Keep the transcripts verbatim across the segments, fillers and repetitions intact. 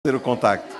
ter o contacto.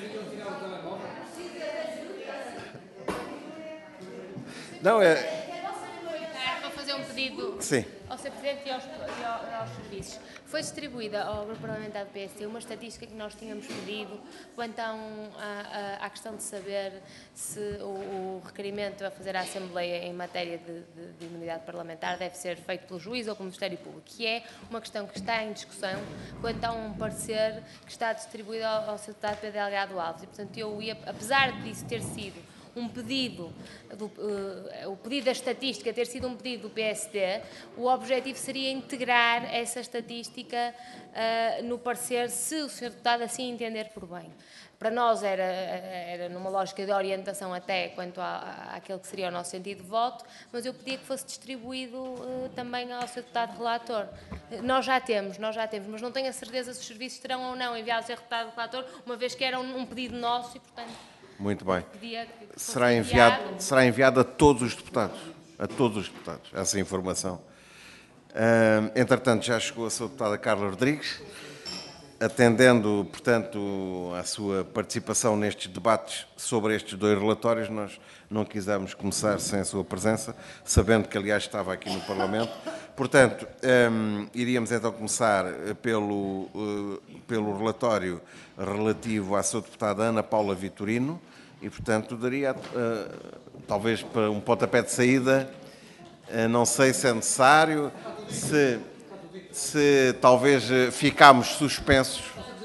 Não, é... Para fazer um pedido Sim. ao senhor Presidente e aos, e aos serviços. Foi distribuída ao Grupo Parlamentar do P S D uma estatística que nós tínhamos pedido quanto à, um, à, à questão de saber se o, o requerimento a fazer à Assembleia em matéria de, de, de imunidade parlamentar deve ser feito pelo juiz ou pelo Ministério Público, que é uma questão que está em discussão quanto a um parecer que está distribuído ao, ao seu deputado Pedro Delgado Alves. E, portanto, eu ia, apesar disso ter sido um pedido, do, uh, o pedido da estatística ter sido um pedido do P S D, o objetivo seria integrar essa estatística uh, no parecer, se o senhor deputado assim entender por bem. Para nós era, era numa lógica de orientação até quanto à, àquele que seria o nosso sentido de voto, mas eu pedia que fosse distribuído uh, também ao senhor deputado relator. Uh, nós já temos, nós já temos, mas não tenho a certeza se os serviços terão ou não enviado ao senhor deputado relator, uma vez que era um, um pedido nosso e, portanto... Muito bem. Será enviado, será enviado a todos os deputados, a todos os deputados, essa informação. Uh, entretanto, já chegou a sua deputada Carla Rodrigues, atendendo, portanto, à sua participação nestes debates sobre estes dois relatórios. Nós não quisemos começar sem a sua presença, sabendo que, aliás, estava aqui no Parlamento. Portanto, um, iríamos então começar pelo, uh, pelo relatório relativo à sua deputada Ana Paula Vitorino e, portanto, daria, uh, talvez, para um pontapé de saída, uh, não sei se é necessário, se, se talvez uh, ficámos suspensos.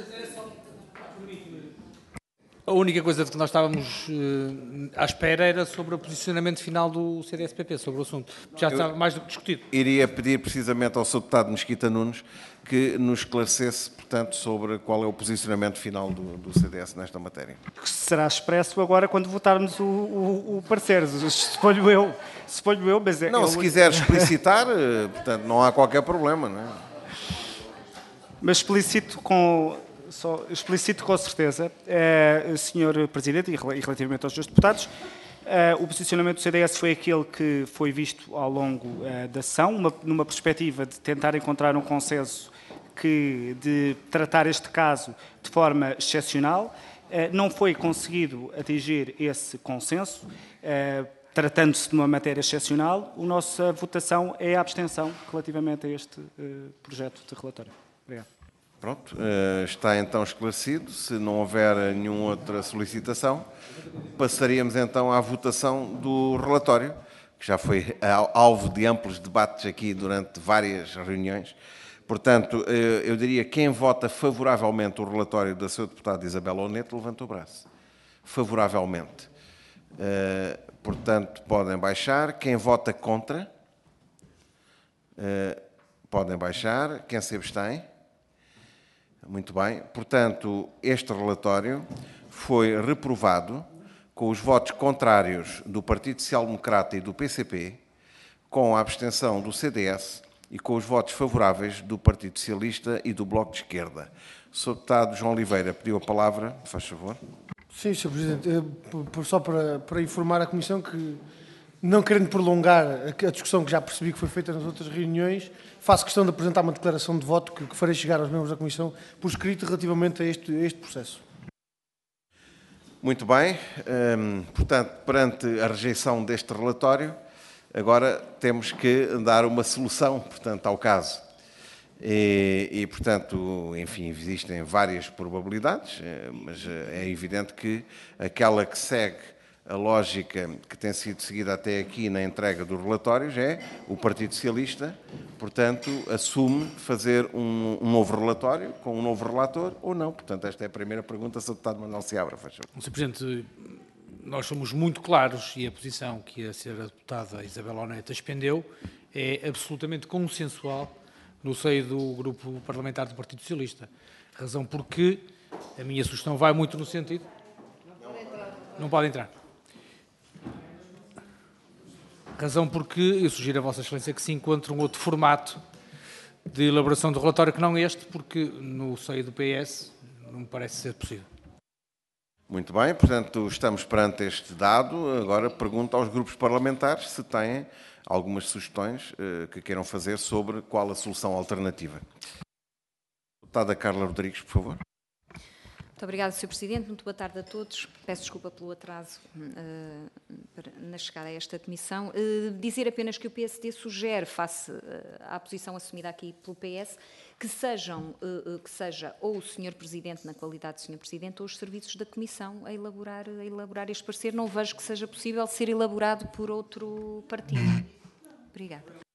A única coisa de que nós estávamos uh, à espera era sobre o posicionamento final do C D S P P sobre o assunto. Já está mais do que discutido. Iria pedir precisamente ao seu deputado Mesquita Nunes que nos esclarecesse, portanto, sobre qual é o posicionamento final do, do C D S nesta matéria. Que será expresso agora quando votarmos o, o, o parecer. Suponho eu, suponho eu, mas é... Não, eu... se quiser explicitar, portanto, não há qualquer problema, não é? Mas explicito com... Só explicito com certeza, eh, senhor Presidente, e relativamente aos seus deputados, eh, o posicionamento do C D S foi aquele que foi visto ao longo eh, da sessão, uma, numa perspectiva de tentar encontrar um consenso que, de tratar este caso de forma excepcional. Eh, não foi conseguido atingir esse consenso, eh, tratando-se de uma matéria excepcional. A nossa votação é a abstenção relativamente a este eh, projeto de relatório. Obrigado. Pronto, está então esclarecido. Se não houver nenhuma outra solicitação, passaríamos então à votação do relatório, que já foi alvo de amplos debates aqui durante várias reuniões. Portanto, eu diria que quem vota favoravelmente o relatório da sua deputada Isabela Oneto, levanta o braço. Favoravelmente. Portanto, podem baixar. Quem vota contra, podem baixar. Quem se abstém? Muito bem. Portanto, este relatório foi reprovado com os votos contrários do Partido Social Democrata e do P C P, com a abstenção do C D S e com os votos favoráveis do Partido Socialista e do Bloco de Esquerda. O senhor deputado João Oliveira pediu a palavra. Faz favor. Sim, senhor Presidente. Eu, só para, para informar a Comissão que, não querendo prolongar a discussão que já percebi que foi feita nas outras reuniões, faço questão de apresentar uma declaração de voto que, que farei chegar aos membros da Comissão por escrito relativamente a este, a este processo. Muito bem. Hum, portanto, perante a rejeição deste relatório, agora temos que dar uma solução, portanto, ao caso. E, e, portanto, enfim, existem várias probabilidades, mas é evidente que aquela que segue a lógica que tem sido seguida até aqui na entrega dos relatórios é o Partido Socialista, portanto, assume fazer um, um novo relatório com um novo relator ou não. Portanto, esta é a primeira pergunta, senhor deputado Manuel Seabra. Faz favor. senhor Presidente, nós somos muito claros e a posição que a senhora deputada Isabela Oneto expendeu é absolutamente consensual no seio do grupo parlamentar do Partido Socialista. Razão porque a minha sugestão vai muito no sentido... Não pode entrar. Razão porque eu sugiro a Vossa Excelência que se encontre um outro formato de elaboração do relatório que não este, porque no seio do P S não me parece ser possível. Muito bem, portanto, estamos perante este dado. Agora pergunto aos grupos parlamentares se têm algumas sugestões uh, que queiram fazer sobre qual a solução alternativa. Deputada Carla Rodrigues, por favor. Muito obrigada, senhor Presidente. Muito boa tarde a todos. Peço desculpa pelo atraso uh, para, na chegada a esta comissão. Uh, dizer apenas que o P S D sugere, face uh, à posição assumida aqui pelo P S, que, sejam, uh, uh, que seja ou o senhor Presidente, na qualidade de senhor Presidente, ou os serviços da Comissão a elaborar, a elaborar este parecer. Não vejo que seja possível ser elaborado por outro partido. Obrigada.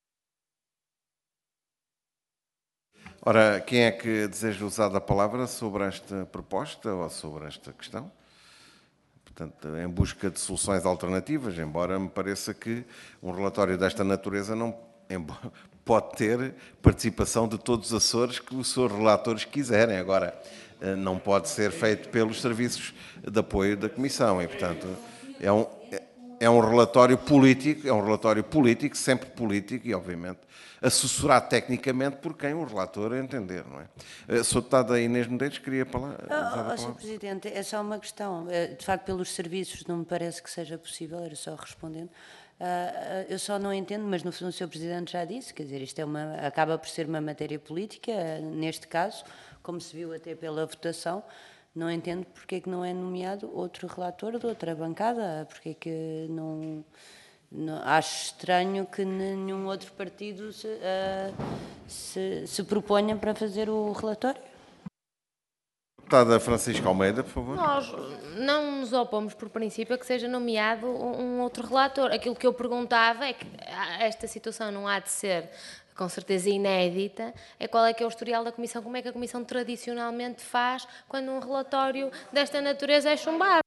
Ora, quem é que deseja usar a palavra sobre esta proposta ou sobre esta questão? Portanto, em busca de soluções alternativas, embora me pareça que um relatório desta natureza não pode ter participação de todos os Açores que os seus relatores quiserem. Agora, não pode ser feito pelos serviços de apoio da Comissão e, portanto, é um, é um relatório político, é um relatório político, sempre político e, obviamente, assessorado tecnicamente por quem o relator entender, não é? Sou deputada Inês Medeiros, queria falar. Oh, oh, senhor Presidente, é só uma questão. De facto, pelos serviços não me parece que seja possível, era só respondendo. Eu só não entendo, mas no fundo o senhor Presidente já disse, quer dizer, isto é uma, acaba por ser uma matéria política, neste caso, como se viu até pela votação, não entendo porque é que não é nomeado outro relator de outra bancada, porque é que não... Não, acho estranho que nenhum outro partido se, uh, se, se proponha para fazer o relatório. Deputada Francisca Almeida, por favor. Nós não nos opomos por princípio a que seja nomeado um outro relator. Aquilo que eu perguntava é que esta situação não há de ser, com certeza, inédita, é qual é que é o historial da Comissão, como é que a Comissão tradicionalmente faz quando um relatório desta natureza é chumbado.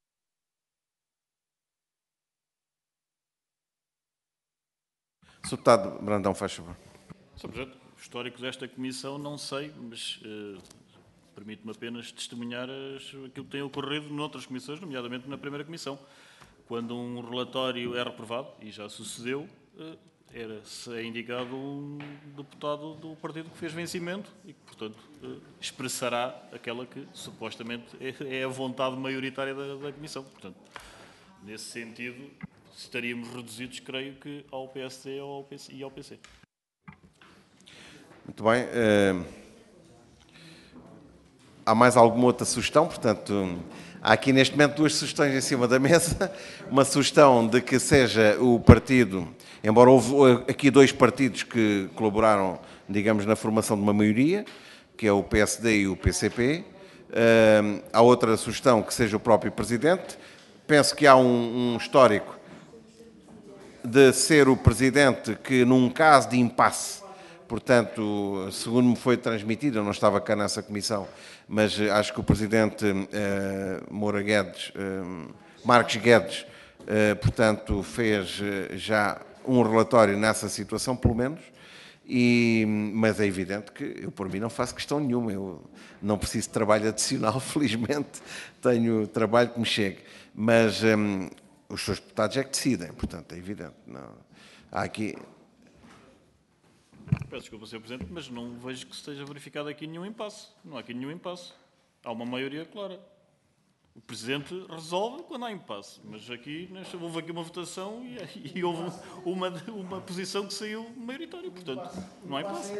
senhor Deputado Brandão, faz favor. senhor Presidente, históricos desta Comissão não sei, mas uh, permite-me apenas testemunhar as, aquilo que tem ocorrido noutras comissões, nomeadamente na primeira Comissão. Quando um relatório é reprovado, e já sucedeu, uh, era se é indicado um deputado do partido que fez vencimento e que, portanto, uh, expressará aquela que supostamente é, é a vontade maioritária da, da Comissão. Portanto, nesse sentido, estaríamos reduzidos, creio que, ao P S D ou ao P C, e ao P C. Muito bem. Uh, há mais alguma outra sugestão? Portanto, há aqui neste momento duas sugestões em cima da mesa. Uma sugestão de que seja o partido, embora houve aqui dois partidos que colaboraram, digamos, na formação de uma maioria, que é o P S D e o P C P. Uh, há outra sugestão que seja o próprio Presidente. Penso que há um, um histórico de ser o Presidente que, num caso de impasse, portanto, segundo me foi transmitido, eu não estava cá nessa comissão, mas acho que o Presidente eh, Moura Guedes, eh, Marques Guedes, eh, portanto, fez já um relatório nessa situação, pelo menos, e, mas é evidente que eu, por mim, não faço questão nenhuma, eu não preciso de trabalho adicional, felizmente, tenho trabalho que me chegue, mas... Eh, os seus deputados é que decidem, portanto, é evidente. Não. Há aqui... Peço desculpa, senhor Presidente, mas não vejo que esteja verificado aqui nenhum impasse. Não há aqui nenhum impasse. Há uma maioria clara. O Presidente resolve quando há impasse, mas aqui nesta, houve aqui uma votação e, e houve uma, uma posição que saiu maioritária, portanto, não há impasse.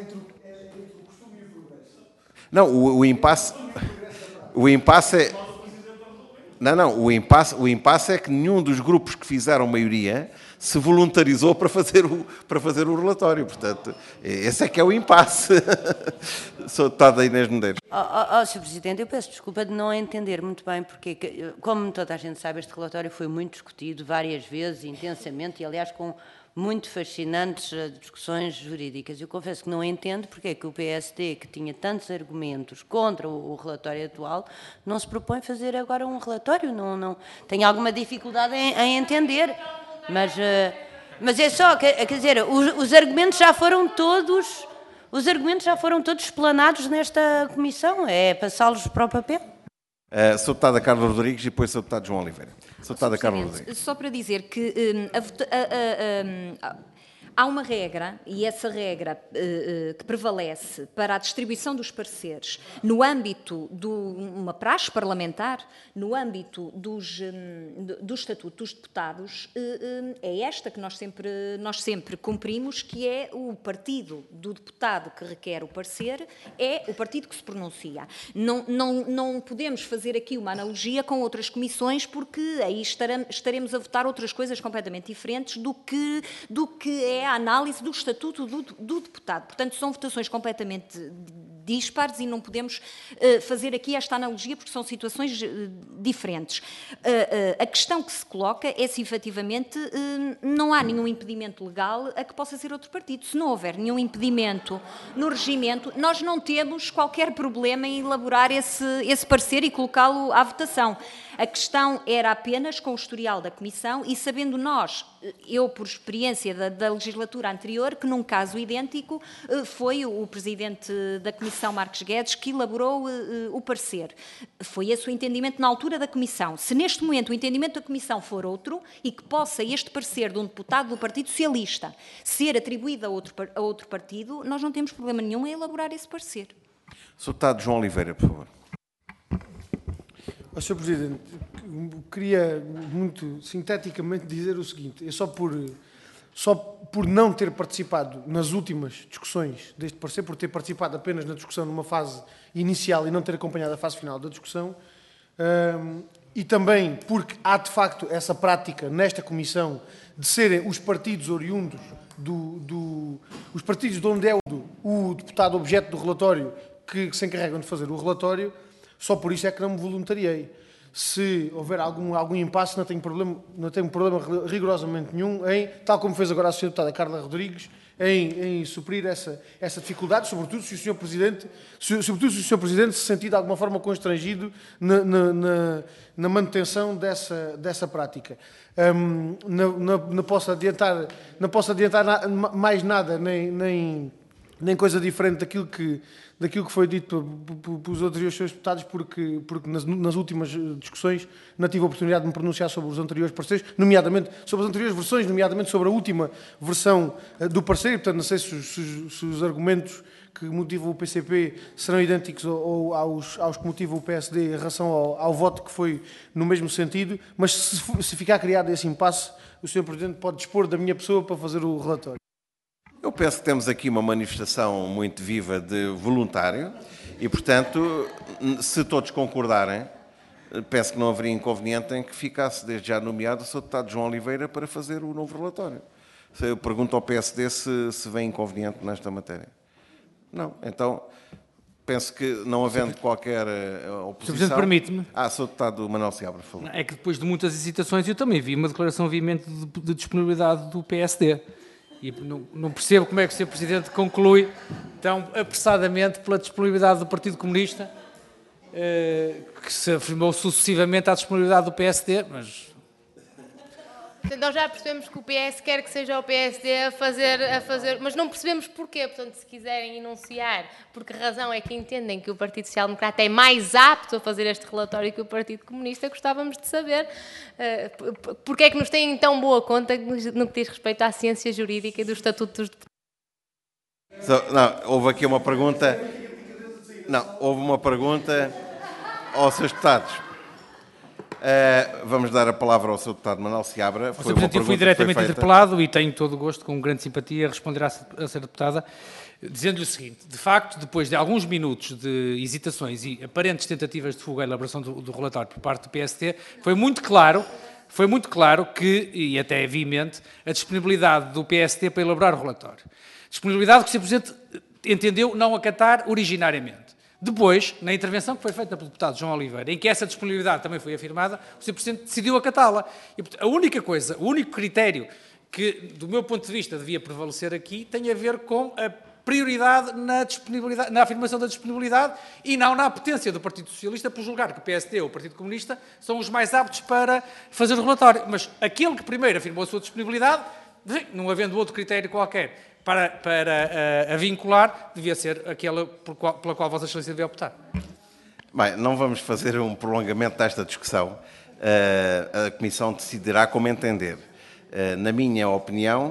Não, o, o impasse... O impasse é... Não, não, o impasse, o impasse é que nenhum dos grupos que fizeram maioria se voluntarizou para fazer o, para fazer o relatório. Portanto, esse é que é o impasse. Sou deputada Inês Medeiros. Oh, oh, oh, senhor Presidente, eu peço desculpa de não entender muito bem, porque, como toda a gente sabe, este relatório foi muito discutido várias vezes, intensamente, e aliás com muito fascinantes discussões jurídicas. Eu confesso que não entendo porque é que o P S D, que tinha tantos argumentos contra o, o relatório atual, não se propõe fazer agora um relatório. Não, não, tenho alguma dificuldade em, em entender, mas, uh, mas é só, quer, quer dizer, os, os argumentos já foram todos, os argumentos já foram todos explanados nesta comissão, é passá-los para o papel. Uh, sou deputada Carla Rodrigues e depois sou deputado João Oliveira. Sou deputada Carla Rodrigues. Só para dizer que um, a, a, a, a, Há uma regra, e essa regra uh, uh, que prevalece para a distribuição dos pareceres no âmbito de uma praxe parlamentar, no âmbito dos, um, do, do Estatuto dos Deputados, uh, uh, é esta que nós sempre, nós sempre cumprimos, que é o partido do deputado que requer o parecer, é o partido que se pronuncia. Não, não, não podemos fazer aqui uma analogia com outras comissões, porque aí estaremos a votar outras coisas completamente diferentes do que, do que é a análise do estatuto do, do deputado. Portanto, são votações completamente dispares e não podemos uh, fazer aqui esta analogia porque são situações uh, diferentes. Uh, uh, a questão que se coloca é se efetivamente uh, não há nenhum impedimento legal a que possa ser outro partido. Se não houver nenhum impedimento no regimento, nós não temos qualquer problema em elaborar esse, esse parecer e colocá-lo à votação. A questão era apenas com o historial da Comissão e sabendo nós, eu por experiência da, da legislatura anterior, que num caso idêntico foi o Presidente da Comissão, Marques Guedes, que elaborou o parecer. Foi esse o entendimento na altura da Comissão. Se neste momento o entendimento da Comissão for outro e que possa este parecer de um deputado do Partido Socialista ser atribuído a outro, a outro partido, nós não temos problema nenhum em elaborar esse parecer. senhor Deputado João Oliveira, por favor. Oh, senhor Presidente, queria muito sinteticamente dizer o seguinte, é só por, só por não ter participado nas últimas discussões deste parecer, por ter participado apenas na discussão numa fase inicial e não ter acompanhado a fase final da discussão, um, e também porque há de facto essa prática nesta Comissão de serem os partidos oriundos, do, do, os partidos de onde é o, o deputado objeto do relatório que, que se encarregam de fazer o relatório. Só por isso é que não me voluntariei. Se houver algum, algum impasse, não tenho problema, não tenho problema rigorosamente nenhum em, tal como fez agora a senhora Deputada Carla Rodrigues, em, em suprir essa, essa dificuldade, sobretudo se o senhor Presidente, se, sobretudo se o senhor Presidente se sentir de alguma forma constrangido na, na, na, na manutenção dessa, dessa prática. Um, não, não, não posso adiantar, não posso adiantar na, mais nada, nem, nem, nem coisa diferente daquilo que daquilo que foi dito pelos outros senhores deputados, porque, porque nas, nas últimas discussões não tive a oportunidade de me pronunciar sobre os anteriores pareceres, nomeadamente sobre as anteriores versões, nomeadamente sobre a última versão do parecer, portanto não sei se os, se, se os argumentos que motivam o P C P serão idênticos ou aos, aos que motivam o P S D em relação ao, ao voto que foi no mesmo sentido, mas se, se ficar criado esse impasse, o senhor Presidente pode dispor da minha pessoa para fazer o relatório. Eu penso que temos aqui uma manifestação muito viva de voluntário e, portanto, se todos concordarem, penso que não haveria inconveniente em que ficasse desde já nomeado o senhor Deputado João Oliveira para fazer o novo relatório. Eu pergunto ao P S D se, se vem inconveniente nesta matéria. Não. Então, penso que não havendo qualquer oposição... senhor Presidente, permite-me. Ah, senhor Deputado Manuel Seabra, por favor. É que depois de muitas hesitações eu também vi uma declaração veemente de, de disponibilidade do P S D. E não, não percebo como é que o senhor Presidente conclui tão apressadamente pela disponibilidade do Partido Comunista, eh, que se afirmou sucessivamente à disponibilidade do P S D, mas... Nós já percebemos que o P S quer que seja o P S D a fazer, a fazer, mas não percebemos porquê. Portanto, se quiserem enunciar por que razão é que entendem que o Partido Social Democrata é mais apto a fazer este relatório que o Partido Comunista, gostávamos de saber uh, porque é que nos têm tão boa conta no que diz respeito à ciência jurídica e do Estatuto dos Deputados. So, não, houve aqui uma pergunta... Não, houve uma pergunta aos seus deputados. Uh, vamos dar a palavra ao senhor Deputado Manuel Seabra. Foi uma eu fui diretamente interpelado e tenho todo o gosto, com grande simpatia, a responder à senhora Deputada, dizendo-lhe o seguinte: de facto, depois de alguns minutos de hesitações e aparentes tentativas de fuga à elaboração do, do relatório por parte do P S D, foi muito claro, foi muito claro que, e até é veemente, a disponibilidade do P S D para elaborar o relatório. Disponibilidade que o senhor Presidente entendeu não acatar originariamente. Depois, na intervenção que foi feita pelo deputado João Oliveira, em que essa disponibilidade também foi afirmada, o senhor Presidente decidiu acatá-la. E, portanto, a única coisa, o único critério que, do meu ponto de vista, devia prevalecer aqui, tem a ver com a prioridade na, disponibilidade, na afirmação da disponibilidade e não na apetência do Partido Socialista por julgar que o P S D ou o Partido Comunista são os mais aptos para fazer o relatório. Mas aquele que primeiro afirmou a sua disponibilidade, não havendo outro critério qualquer para, para uh, a vincular, devia ser aquela por qual, pela qual Vossa Excelência devia optar. Bem, não vamos fazer um prolongamento desta discussão. Uh, a Comissão decidirá como entender. Uh, na minha opinião,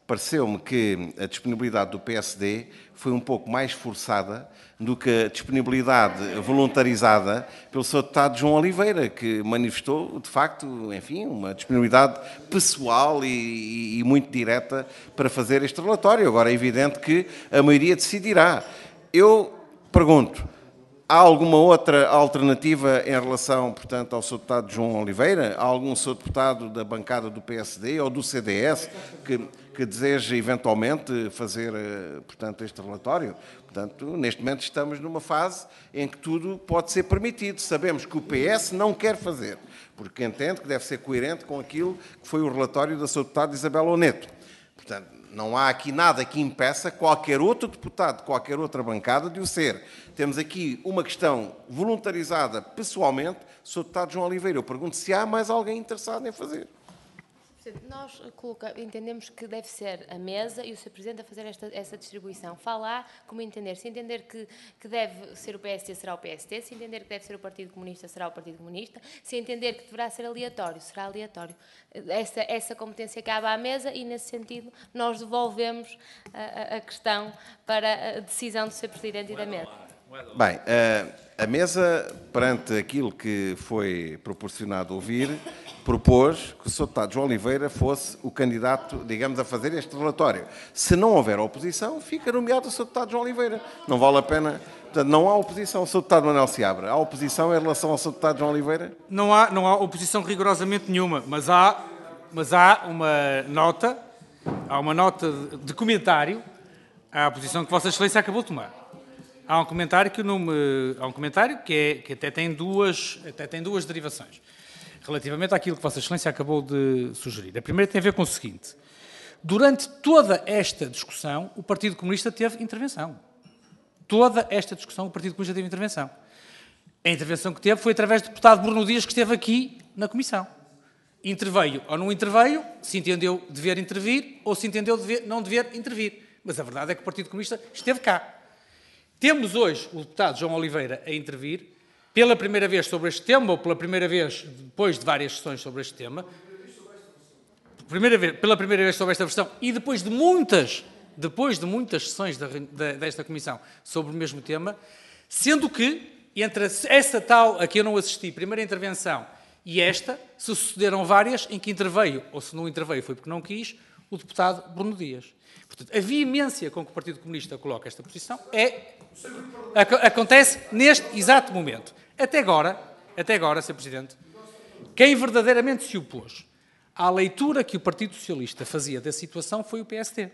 pareceu-me que a disponibilidade do P S D foi um pouco mais forçada do que a disponibilidade voluntarizada pelo seu deputado João Oliveira, que manifestou, de facto, enfim, uma disponibilidade pessoal e, e muito direta para fazer este relatório. Agora é evidente que a maioria decidirá. Eu pergunto, há alguma outra alternativa em relação, portanto, ao seu deputado João Oliveira? Há algum seu deputado da bancada do P S D ou do C D S que, que deseja eventualmente fazer, portanto, este relatório? Portanto, neste momento estamos numa fase em que tudo pode ser permitido. Sabemos que o P S não quer fazer, porque entende que deve ser coerente com aquilo que foi o relatório da sua deputada Isabel Oneto. Portanto, não há aqui nada que impeça qualquer outro deputado, qualquer outra bancada de o ser. Temos aqui uma questão voluntarizada pessoalmente, senhor deputado João Oliveira. Eu pergunto se há mais alguém interessado em fazer. Nós coloca, entendemos que deve ser a mesa e o senhor Presidente a fazer esta, essa distribuição. Falar como entender. Se entender que, que deve ser o P S D, será o P S D. Se entender que deve ser o Partido Comunista, será o Partido Comunista. Se entender que deverá ser aleatório, será aleatório. Essa, essa competência cabe à mesa e, nesse sentido, nós devolvemos a, a questão para a decisão do senhor Presidente e da mesa. Bem, a mesa, perante aquilo que foi proporcionado ouvir, propôs que o senhor deputado João Oliveira fosse o candidato, digamos, a fazer este relatório. Se não houver oposição, fica nomeado o senhor deputado João Oliveira. Não vale a pena... Portanto, não há oposição ao senhor deputado Manuel Seabra. Há oposição em relação ao senhor deputado João Oliveira? Não há, não há oposição rigorosamente nenhuma, mas há, mas há uma nota, há uma nota de, de comentário à posição que Vossa Excelência acabou de tomar. Há um comentário que, não me, há um comentário que, é, que até, tem duas, até tem duas derivações, relativamente àquilo que Vossa Excelência acabou de sugerir. A primeira tem a ver com o seguinte. Durante toda esta discussão, o Partido Comunista teve intervenção. Toda esta discussão, o Partido Comunista teve intervenção. A intervenção que teve foi através do deputado Bruno Dias, que esteve aqui na Comissão. Interveio ou não interveio, se entendeu dever intervir ou se entendeu dever, não dever intervir. Mas a verdade é que o Partido Comunista esteve cá. Temos hoje o deputado João Oliveira a intervir, pela primeira vez sobre este tema, ou pela primeira vez depois de várias sessões sobre este tema, primeira vez, pela primeira vez sobre esta versão, e depois de muitas, depois de muitas sessões da, da, desta Comissão sobre o mesmo tema, sendo que, entre essa tal a que eu não assisti, primeira intervenção, e esta, se sucederam várias em que interveio, ou se não interveio foi porque não quis, o deputado Bruno Dias. Portanto, a veemência com que o Partido Comunista coloca esta posição é, acontece neste exato momento. Até agora, até agora, senhor Presidente, quem verdadeiramente se opôs à leitura que o Partido Socialista fazia da situação foi o P S D.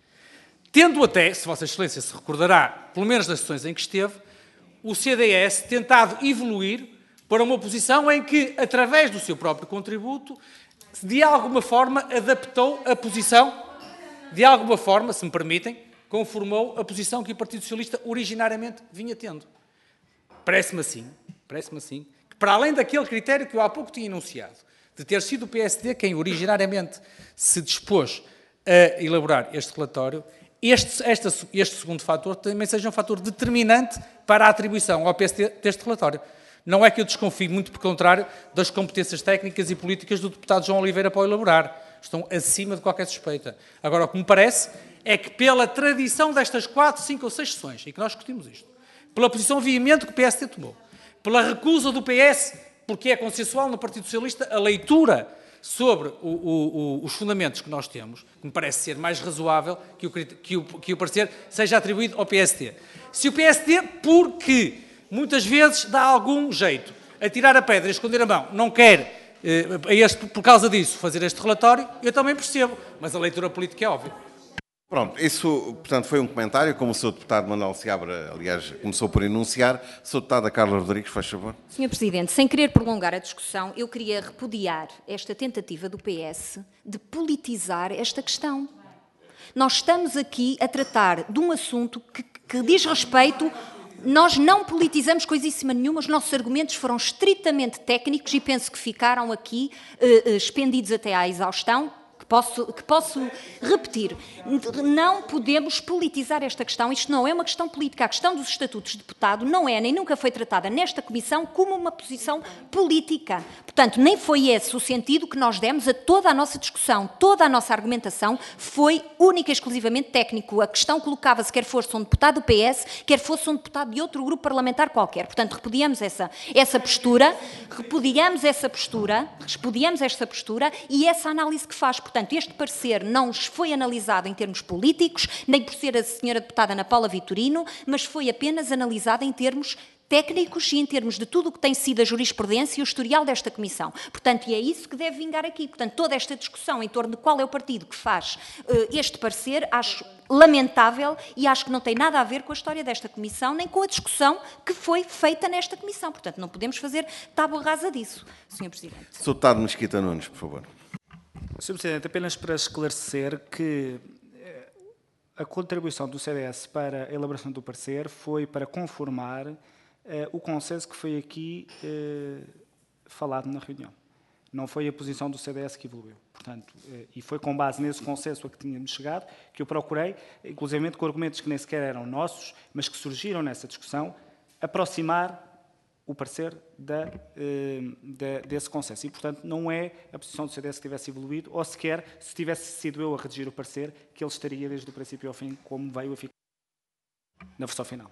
Tendo até, se Vossa Excelência se recordará, pelo menos das sessões em que esteve, o C D S tentado evoluir para uma posição em que, através do seu próprio contributo, de alguma forma adaptou a posição, de alguma forma, se me permitem, conformou a posição que o Partido Socialista originariamente vinha tendo. Parece-me assim, parece-me assim, que para além daquele critério que eu há pouco tinha enunciado, de ter sido o P S D quem originariamente se dispôs a elaborar este relatório, este, este, este segundo fator também seja um fator determinante para a atribuição ao P S D deste relatório. Não é que eu desconfie, muito pelo contrário, das competências técnicas e políticas do deputado João Oliveira para o elaborar. Estão acima de qualquer suspeita. Agora, o que me parece é que, pela tradição destas quatro, cinco ou seis sessões, e que nós discutimos isto, pela posição veemente que o P S D tomou, pela recusa do P S, porque é consensual no Partido Socialista, a leitura sobre o, o, o, os fundamentos que nós temos, que me parece ser mais razoável que o, que, o, que o parecer seja atribuído ao P S D. Se o P S D, porque muitas vezes dá algum jeito a tirar a pedra e esconder a mão, não quer, eh, este, por causa disso, fazer este relatório, eu também percebo, mas a leitura política é óbvia. Pronto, isso, portanto, foi um comentário, como o senhor deputado Manuel Seabra, aliás, começou por enunciar. O senhor deputada Carla Rodrigues, faz favor. senhor Presidente, sem querer prolongar a discussão, eu queria repudiar esta tentativa do P S de politizar esta questão. Nós estamos aqui a tratar de um assunto que, que diz respeito... Nós não politizamos coisíssima nenhuma, os nossos argumentos foram estritamente técnicos e penso que ficaram aqui eh, expendidos até à exaustão, que posso, que posso repetir. Não podemos politizar esta questão. Isto não é uma questão política. A questão dos estatutos de deputado não é, nem nunca foi tratada nesta Comissão como uma posição política. Portanto, nem foi esse o sentido que nós demos a toda a nossa discussão. Toda a nossa argumentação foi única e exclusivamente técnico. A questão colocava-se quer fosse um deputado do P S, quer fosse um deputado de outro grupo parlamentar qualquer. Portanto, repudiamos essa, essa postura, repudiamos essa postura, repudiamos esta postura e essa análise que faz. Portanto, este parecer não foi analisado em termos políticos, nem por ser a senhora deputada Ana Paula Vitorino, mas foi apenas analisado em termos técnicos e em termos de tudo o que tem sido a jurisprudência e o historial desta Comissão. Portanto, e é isso que deve vingar aqui. Portanto, toda esta discussão em torno de qual é o partido que faz uh, este parecer, acho lamentável e acho que não tem nada a ver com a história desta Comissão, nem com a discussão que foi feita nesta Comissão. Portanto, não podemos fazer tábua rasa disso, senhor Presidente. senhor Deputado Mesquita Nunes, por favor. senhor Presidente, apenas para esclarecer que a contribuição do C D S para a elaboração do parecer foi para conformar Uh, o consenso que foi aqui uh, falado na reunião. Não foi a posição do C D S que evoluiu. Portanto, uh, e foi com base nesse consenso a que tínhamos chegado que eu procurei, inclusive com argumentos que nem sequer eram nossos, mas que surgiram nessa discussão, aproximar o parecer da, uh, da, desse consenso. E, portanto, não é a posição do C D S que tivesse evoluído, ou sequer, se tivesse sido eu a redigir o parecer, que ele estaria desde o princípio ao fim, como veio a ficar na versão final.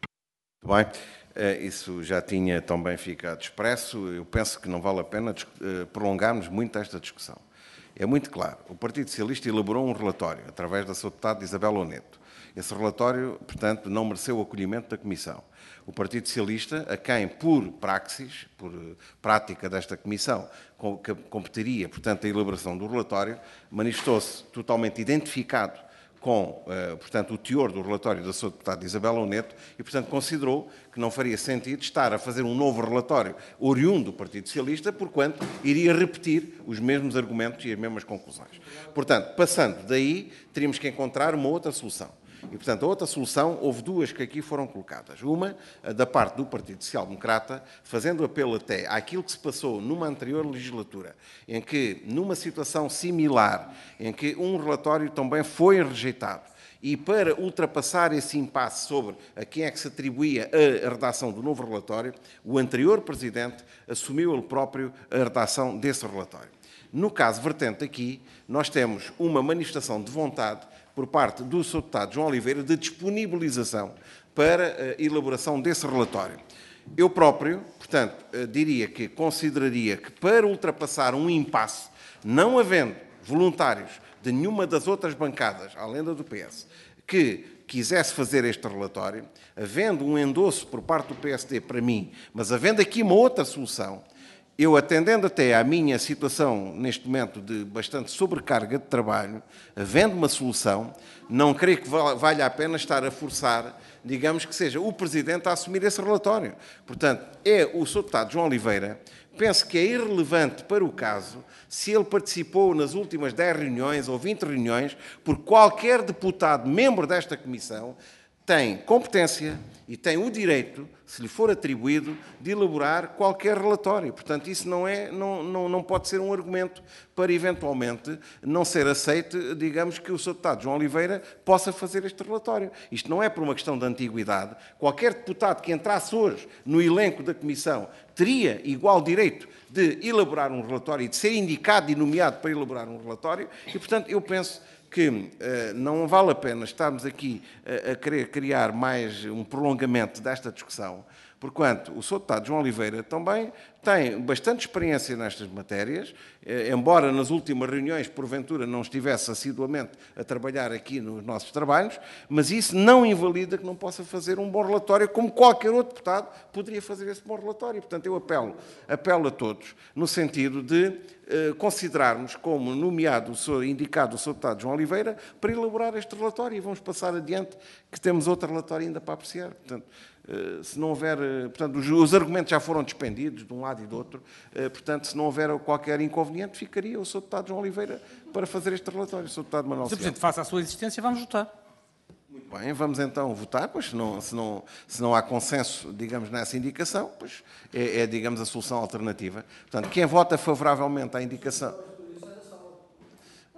Muito bem, isso já tinha também ficado expresso. Eu penso que não vale a pena prolongarmos muito esta discussão. É muito claro, o Partido Socialista elaborou um relatório, através da sua deputada Isabel Oneto. Esse relatório, portanto, não mereceu o acolhimento da Comissão. O Partido Socialista, a quem, por praxis, por prática desta Comissão, competiria, portanto, a elaboração do relatório, manifestou-se totalmente identificado com, portanto, o teor do relatório da sua deputada Isabel Oneto e, portanto, considerou que não faria sentido estar a fazer um novo relatório oriundo do Partido Socialista, porquanto iria repetir os mesmos argumentos e as mesmas conclusões. Portanto, passando daí, teríamos que encontrar uma outra solução. E, portanto, a outra solução, houve duas que aqui foram colocadas. Uma, da parte do Partido Social Democrata, fazendo apelo até àquilo que se passou numa anterior legislatura, em que, numa situação similar, em que um relatório também foi rejeitado, e para ultrapassar esse impasse sobre a quem é que se atribuía a redação do novo relatório, o anterior Presidente assumiu ele próprio a redação desse relatório. No caso vertente aqui, nós temos uma manifestação de vontade por parte do senhor Deputado João Oliveira de disponibilização para a elaboração desse relatório. Eu próprio, portanto, diria que consideraria que para ultrapassar um impasse, não havendo voluntários de nenhuma das outras bancadas, além da do P S, que quisesse fazer este relatório, havendo um endosso por parte do P S D para mim, mas havendo aqui uma outra solução, eu, atendendo até à minha situação, neste momento, de bastante sobrecarga de trabalho, havendo uma solução, não creio que valha a pena estar a forçar, digamos, que seja o Presidente a assumir esse relatório. Portanto, é o senhor Deputado João Oliveira, penso que é irrelevante para o caso se ele participou nas últimas dez reuniões ou vinte reuniões, porque qualquer deputado membro desta Comissão tem competência e tem o direito, se lhe for atribuído, de elaborar qualquer relatório. Portanto, isso não, é, não, não, não pode ser um argumento para, eventualmente, não ser aceite, digamos, que o senhor Deputado João Oliveira possa fazer este relatório. Isto não é por uma questão de antiguidade. Qualquer deputado que entrasse hoje no elenco da Comissão teria igual direito de elaborar um relatório e de ser indicado e nomeado para elaborar um relatório e, portanto, eu penso que uh, não vale a pena estarmos aqui uh, a querer criar mais um prolongamento desta discussão, porquanto o senhor Deputado João Oliveira também tem bastante experiência nestas matérias, eh, embora nas últimas reuniões, porventura, não estivesse assiduamente a trabalhar aqui nos nossos trabalhos, mas isso não invalida que não possa fazer um bom relatório, como qualquer outro deputado poderia fazer esse bom relatório. Portanto, eu apelo, apelo a todos, no sentido de eh, considerarmos como nomeado, o senhor, indicado o senhor Deputado João Oliveira, para elaborar este relatório, e vamos passar adiante, que temos outro relatório ainda para apreciar. Portanto, Uh, se não houver, uh, portanto, os, os argumentos já foram despendidos de um lado e do outro, uh, portanto, se não houver qualquer inconveniente, ficaria o senhor Deputado João Oliveira para fazer este relatório. O senhor Deputado Manuel senhor Presidente, face à sua existência, vamos votar. Muito bem, vamos então votar, pois se não, se não, se não há consenso, digamos, nessa indicação, pois é, é, digamos, a solução alternativa. Portanto, quem vota favoravelmente à indicação...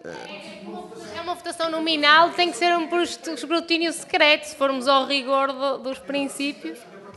É uma votação nominal, tem que ser um por escrutínio secreto, se formos ao rigor do, dos princípios.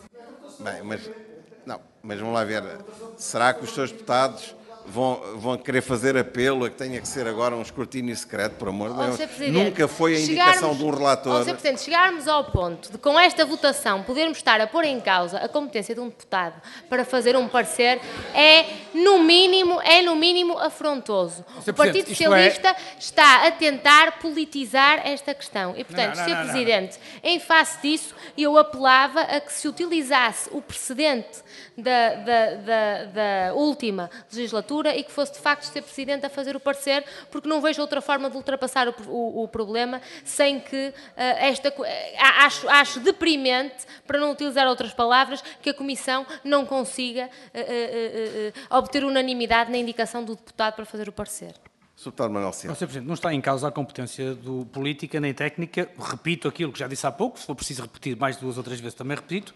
Bem, mas, não, mas vamos lá ver. Será que os seus deputados vão, vão querer fazer apelo a que tenha que ser agora um escrutínio secreto, por amor de Deus? Nunca foi a indicação de um relator. Ó, senhor Presidente, chegarmos ao ponto de, com esta votação, podermos estar a pôr em causa a competência de um deputado para fazer um parecer é, no mínimo, é no mínimo afrontoso. O Partido Socialista é... está a tentar politizar esta questão. E, portanto, não, não, senhor não, não, Presidente, não. em face disso, eu apelava a que se utilizasse o precedente da, da, da, da última legislatura e que fosse de facto o senhor Presidente a fazer o parecer, porque não vejo outra forma de ultrapassar o, o, o problema sem que uh, esta... Uh, acho, acho deprimente, para não utilizar outras palavras, que a Comissão não consiga uh, uh, uh, uh, obter unanimidade na indicação do deputado para fazer o parecer. senhor Deputado Manuel Silva. senhor Presidente, não está em causa a competência do política nem técnica. Repito aquilo que já disse há pouco, se for preciso repetir mais duas ou três vezes também repito,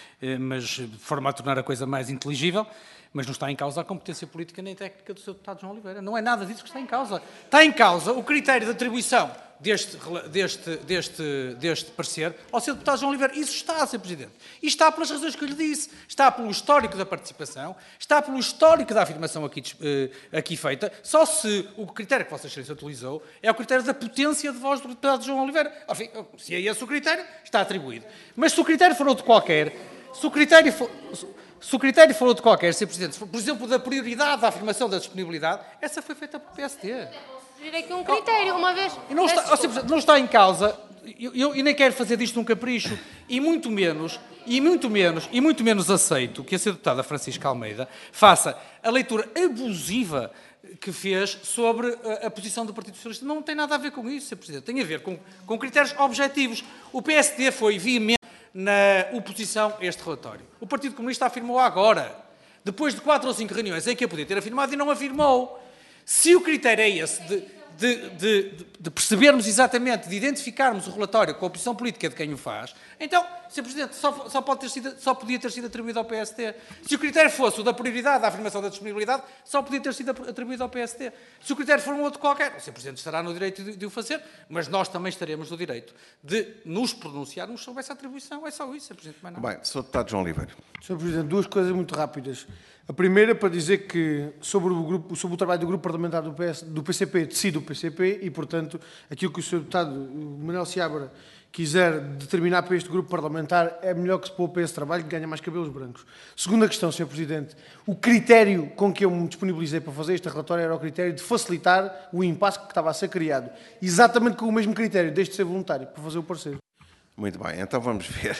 mas de forma a tornar a coisa mais inteligível, mas não está em causa a competência política nem técnica do senhor Deputado João Oliveira. Não é nada disso que está em causa. Está em causa o critério de atribuição deste, deste, deste, deste parecer ao senhor Deputado João Oliveira. Isso está, senhor Presidente. E está pelas razões que eu lhe disse. Está pelo histórico da participação, está pelo histórico da afirmação aqui, aqui feita. Só se o critério que Vossa Excelência utilizou é o critério da potência de voz do Deputado João Oliveira. Enfim, se é esse o critério, está atribuído. Mas se o critério for outro qualquer, se o critério for... Se o critério for outro qualquer, senhor Presidente, por exemplo, da prioridade da afirmação da disponibilidade, essa foi feita pelo P S D. Direi aqui um critério, uma vez... E não, está, oh, não está em causa, eu, eu, eu nem quero fazer disto um capricho, e muito menos, e muito menos, e muito menos aceito que a senhora deputada Francisca Almeida faça a leitura abusiva que fez sobre a, a posição do Partido Socialista. Não tem nada a ver com isso, senhor Presidente. Tem a ver com, com critérios objetivos. O P S D foi veemente na oposição a este relatório. O Partido Comunista afirmou agora, depois de quatro ou cinco reuniões em que a podia ter afirmado e não afirmou. Se o critério é esse de, de, de, de percebermos exatamente, de identificarmos o relatório com a posição política de quem o faz, então, senhor Presidente, só, só, pode ter sido, só podia ter sido atribuído ao P S D. Se o critério fosse o da prioridade da afirmação da disponibilidade, só podia ter sido atribuído ao P S D. Se o critério for um outro qualquer, o senhor Presidente estará no direito de, de o fazer, mas nós também estaremos no direito de nos pronunciarmos sobre essa atribuição. É só isso, senhor Presidente. Mas não. Bem, senhor Deputado João Oliveira. senhor Presidente, duas coisas muito rápidas. A primeira, para dizer que sobre o, grupo, sobre o trabalho do grupo parlamentar do, P S, do P C P, decide o P C P e, portanto, aquilo que o senhor Deputado Manuel Seabra quiser determinar para este grupo parlamentar é melhor que se poupe esse trabalho, que ganha mais cabelos brancos. Segunda questão, senhor Presidente. O critério com que eu me disponibilizei para fazer este relatório era o critério de facilitar o impasse que estava a ser criado. Exatamente com o mesmo critério, deixe de ser voluntário, para fazer o parecer. Muito bem, então vamos ver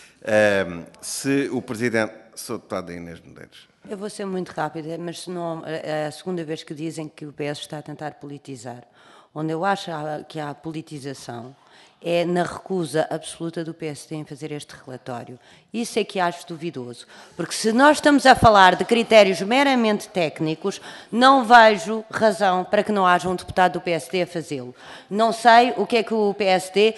um, se o Presidente... senhor Deputado Inês Medeiros. Eu vou ser muito rápida, mas se não, é a segunda vez que dizem que o P S está a tentar politizar. Onde eu acho que há politização é na recusa absoluta do P S D em fazer este relatório. Isso é que acho duvidoso, porque se nós estamos a falar de critérios meramente técnicos, não vejo razão para que não haja um deputado do P S D a fazê-lo. Não sei o que é que o P S D,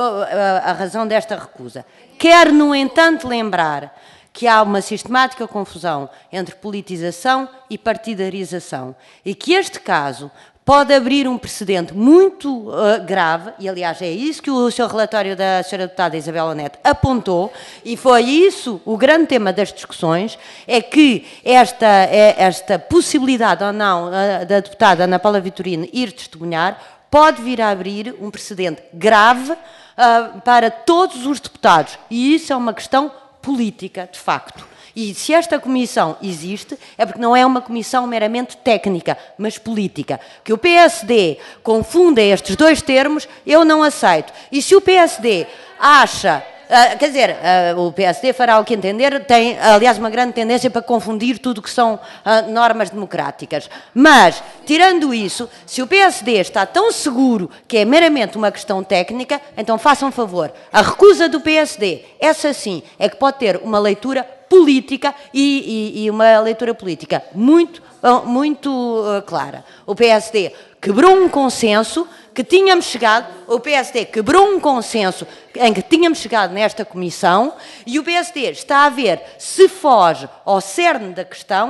a razão desta recusa. Quero, no entanto, lembrar que há uma sistemática confusão entre politização e partidarização e que este caso pode abrir um precedente muito uh, grave, e aliás é isso que o seu relatório da senhora deputada Isabela Neto apontou, e foi isso o grande tema das discussões, é que esta, esta possibilidade ou não uh, da deputada Ana Paula Vitorino ir testemunhar pode vir a abrir um precedente grave uh, para todos os deputados, e isso é uma questão política, de facto. E se esta comissão existe, é porque não é uma comissão meramente técnica, mas política. Que o P S D confunda estes dois termos, eu não aceito. E se o P S D acha... Uh, quer dizer, uh, o P S D fará o que entender, tem, aliás, uma grande tendência para confundir tudo o que são uh, normas democráticas. Mas, tirando isso, se o P S D está tão seguro que é meramente uma questão técnica, então façam favor. A recusa do P S D, essa sim, é que pode ter uma leitura política e, e, e uma leitura política muito, uh, muito uh, clara. O P S D quebrou um consenso que tínhamos chegado, o P S D quebrou um consenso em que tínhamos chegado nesta comissão e o P S D está a ver se foge ao cerne da questão,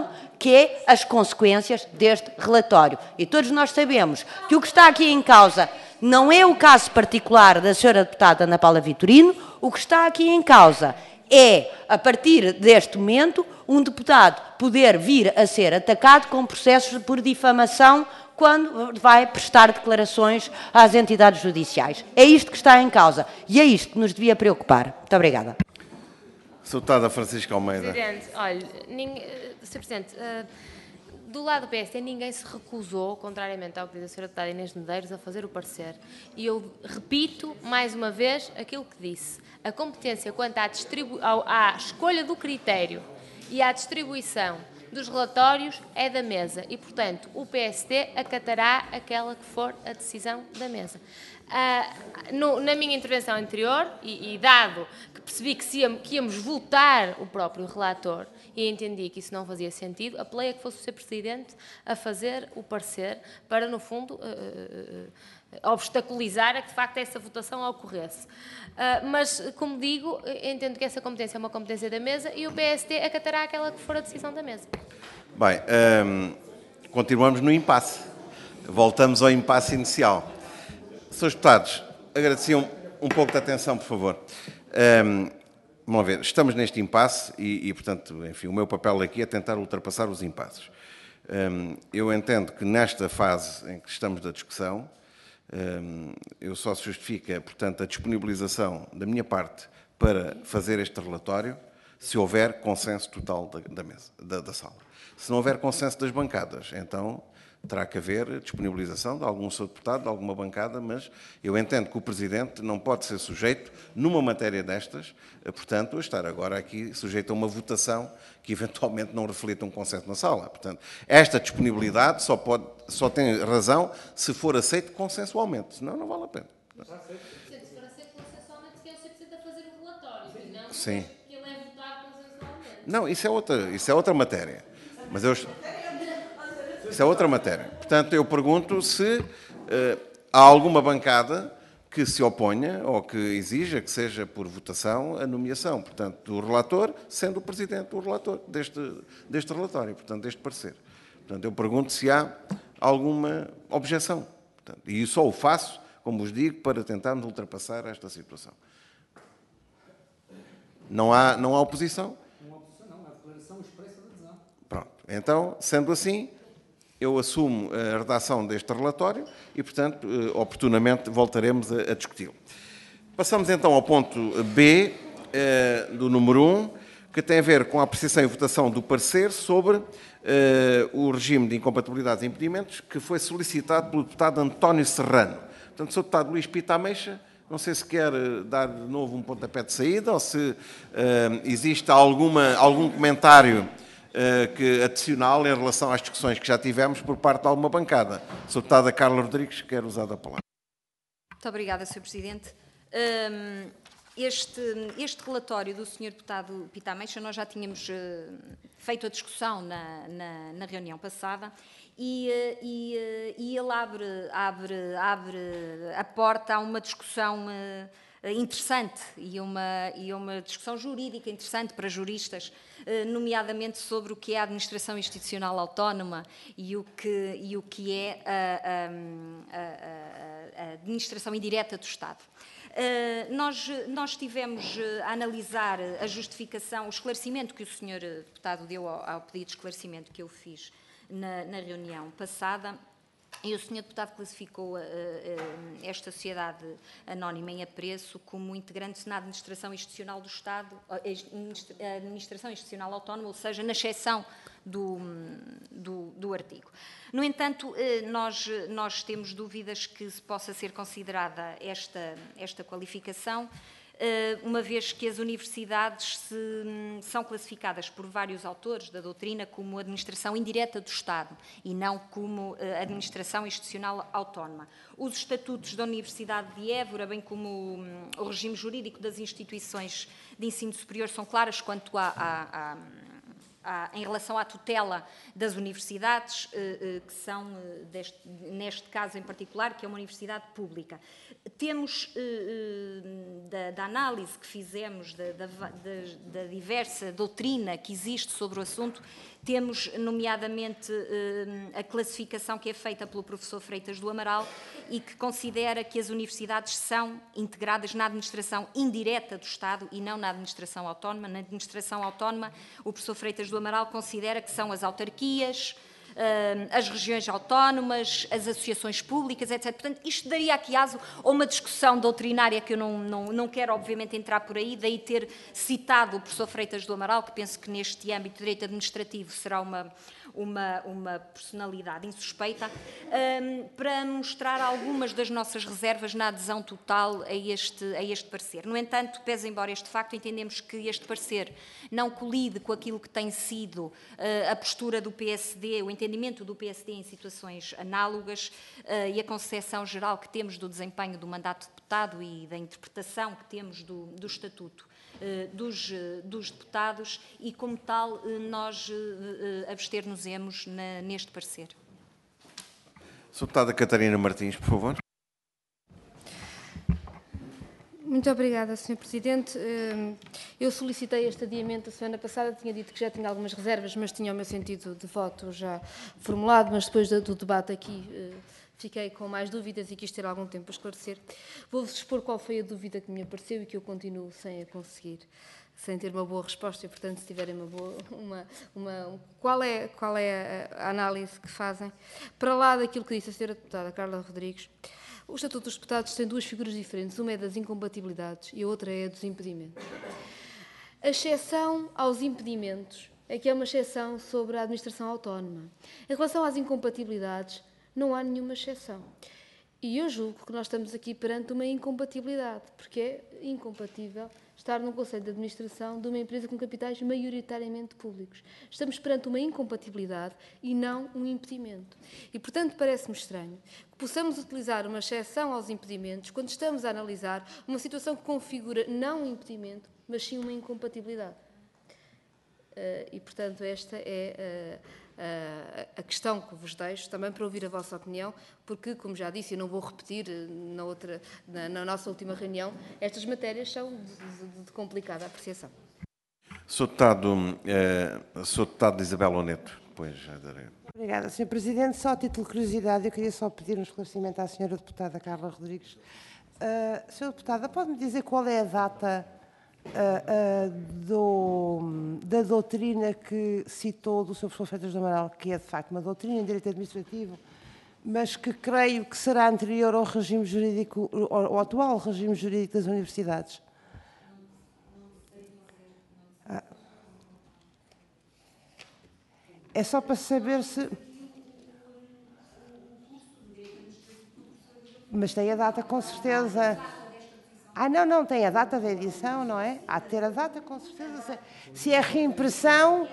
que é as consequências deste relatório. E todos nós sabemos que o que está aqui em causa não é o caso particular da senhora deputada Ana Paula Vitorino, o que está aqui em causa é, a partir deste momento, um deputado poder vir a ser atacado com processos por difamação quando vai prestar declarações às entidades judiciais. É isto que está em causa e é isto que nos devia preocupar. Muito obrigada. senhora Deputada Francisca Almeida. Presidente, olha, ninguém, senhor Presidente, uh, do lado do P S D ninguém se recusou, contrariamente ao pedido da senhora Deputada Inês de Medeiros, a fazer o parecer. E eu repito mais uma vez aquilo que disse. A competência quanto à, distribu à escolha do critério e à distribuição dos relatórios é da mesa e, portanto, o P S D acatará aquela que for a decisão da mesa. Ah, no, na minha intervenção anterior, e, e dado que percebi que, se íamos, que íamos votar o próprio relator e entendi que isso não fazia sentido, apelei a que fosse o senhor Presidente a fazer o parecer para, no fundo, uh, uh, uh, obstaculizar a que, de facto, essa votação ocorresse. Uh, mas, como digo, entendo que essa competência é uma competência da mesa e o P S D acatará aquela que for a decisão da mesa. Bem, um, continuamos no impasse. Voltamos ao impasse inicial. senhores Deputados, agradeciam um pouco de atenção, por favor. Um, vamos ver, estamos neste impasse e, e, portanto, enfim, o meu papel aqui é tentar ultrapassar os impasses. Um, eu entendo que nesta fase em que estamos da discussão, um, eu só se justifica, portanto, a disponibilização da minha parte para fazer este relatório se houver consenso total da, da mesa, da, da sala. Se não houver consenso das bancadas, então terá que haver disponibilização de algum senhor deputado, de alguma bancada, mas eu entendo que o Presidente não pode ser sujeito, numa matéria destas, portanto, a estar agora aqui sujeito a uma votação que eventualmente não reflita um consenso na sala. Portanto, esta disponibilidade só, pode, só tem razão se for aceito consensualmente, senão não vale a pena. Se for aceito consensualmente, se quer o senhor Presidente a fazer o relatório, e não Sim. que ele é votado consensualmente. Não, isso é outra, isso é outra matéria. Mas eu... Isso é outra matéria. Portanto, eu pergunto se uh, há alguma bancada que se oponha ou que exija que seja por votação a nomeação, portanto, do relator, sendo o Presidente o relator deste, deste relatório, portanto, deste parecer. Portanto, eu pergunto se há alguma objeção. Portanto, e eu só o faço, como vos digo, para tentarmos ultrapassar esta situação. Não há, não há oposição? Não há oposição, não. Há declaração expressa de adesão. Pronto. Então, sendo assim, eu assumo a redação deste relatório e, portanto, oportunamente voltaremos a, a discuti-lo. Passamos então ao ponto B, eh, do número um, que tem a ver com a apreciação e votação do parecer sobre eh, o regime de incompatibilidades e impedimentos que foi solicitado pelo deputado António Serrano. Portanto, o senhor deputado Luís Pita Ameixa, não sei se quer dar de novo um pontapé de saída ou se eh, existe alguma, algum comentário que, adicional em relação às discussões que já tivemos por parte de alguma bancada. A senhora deputada Carla Rodrigues quer usar a palavra. Muito obrigada, senhor Presidente. Este, este relatório do senhor deputado Pita Ameixa, nós já tínhamos feito a discussão na, na, na reunião passada e, e, e ele abre, abre, abre a porta a uma discussão interessante e uma, e uma discussão jurídica interessante para juristas, nomeadamente sobre o que é a administração institucional autónoma e o que, e o que é a, a, a, a administração indireta do Estado. Uh, nós, nós tivemos a analisar a justificação, o esclarecimento que o senhor deputado deu ao, ao pedido de esclarecimento que eu fiz na, na reunião passada. E o senhor deputado classificou uh, uh, esta sociedade anónima em apreço como integrante na administração institucional do Estado, a administração institucional autónoma, ou seja, na exceção do, do, do artigo. No entanto, uh, nós, nós temos dúvidas que se possa ser considerada esta, esta qualificação, uma vez que as universidades se, são classificadas por vários autores da doutrina como administração indireta do Estado e não como administração institucional autónoma. Os estatutos da Universidade de Évora, bem como o regime jurídico das instituições de ensino superior, são claras quanto a, a, a em relação à tutela das universidades, que são, deste, neste caso em particular, que é uma universidade pública. Temos, da, da análise que fizemos, da, da, da diversa doutrina que existe sobre o assunto, Temos, nomeadamente, a classificação que é feita pelo professor Freitas do Amaral e que considera que as universidades são integradas na administração indireta do Estado e não na administração autónoma. Na administração autónoma, o professor Freitas do Amaral considera que são as autarquias, as regiões autónomas, as associações públicas, etcétera. Portanto, isto daria aqui aso a uma discussão doutrinária que eu não, não, não quero, obviamente, entrar por aí, daí ter citado o professor Freitas do Amaral, que penso que neste âmbito de direito administrativo será uma, uma, uma personalidade insuspeita, um, para mostrar algumas das nossas reservas na adesão total a este, a este parecer. No entanto, pese embora este facto, entendemos que este parecer não colide com aquilo que tem sido uh, a postura do P S D, o entendimento do P S D em situações análogas uh, e a concepção geral que temos do desempenho do mandato de deputado e da interpretação que temos do, do Estatuto uh, dos, uh, dos deputados e, como tal, uh, nós uh, uh, abster-nos-emos neste parecer. senhora Deputada Catarina Martins, por favor. Muito obrigada, senhor Presidente. Eu solicitei este adiamento a semana passada, tinha dito que já tinha algumas reservas, mas tinha o meu sentido de voto já formulado, mas depois do debate aqui fiquei com mais dúvidas e quis ter algum tempo para esclarecer. Vou-vos expor qual foi a dúvida que me apareceu e que eu continuo sem a conseguir, sem ter uma boa resposta e, portanto, se tiverem uma boa... Uma, uma, qual é, qual é a, a análise que fazem? Para lá daquilo que disse a senhora deputada Carla Rodrigues, o Estatuto dos Deputados tem duas figuras diferentes, uma é das incompatibilidades e a outra é a dos impedimentos. A exceção aos impedimentos é que é uma exceção sobre a administração autónoma. Em relação às incompatibilidades, não há nenhuma exceção. E eu julgo que nós estamos aqui perante uma incompatibilidade, porque é incompatível estar num Conselho de Administração de uma empresa com capitais maioritariamente públicos. Estamos perante uma incompatibilidade e não um impedimento. E, portanto, parece-me estranho que possamos utilizar uma exceção aos impedimentos quando estamos a analisar uma situação que configura não um impedimento, mas sim uma incompatibilidade. Uh, e, portanto, esta é uh, uh, a questão que vos deixo, também para ouvir a vossa opinião, porque, como já disse, eu não vou repetir na, outra, na, na nossa última reunião, estas matérias são de, de, de complicada apreciação. senhor Deputado, uh, senhor Deputado Isabel Oneto, depois já darei. Obrigada, senhor Presidente. Só a título de curiosidade, eu queria só pedir um esclarecimento à senhora Deputada Carla Rodrigues. Uh, senhora Deputada, pode-me dizer qual é a data Uh, uh, do, da doutrina que citou do senhor professor Freitas do Amaral, que é de facto uma doutrina em direito administrativo, mas que creio que será anterior ao regime jurídico, ao, ao atual regime jurídico das universidades. Ah. É só para saber se... Mas tem a data com certeza... Ah, não, não, tem a data da edição, não é? Há de ter a data, com certeza. Se é reimpressão...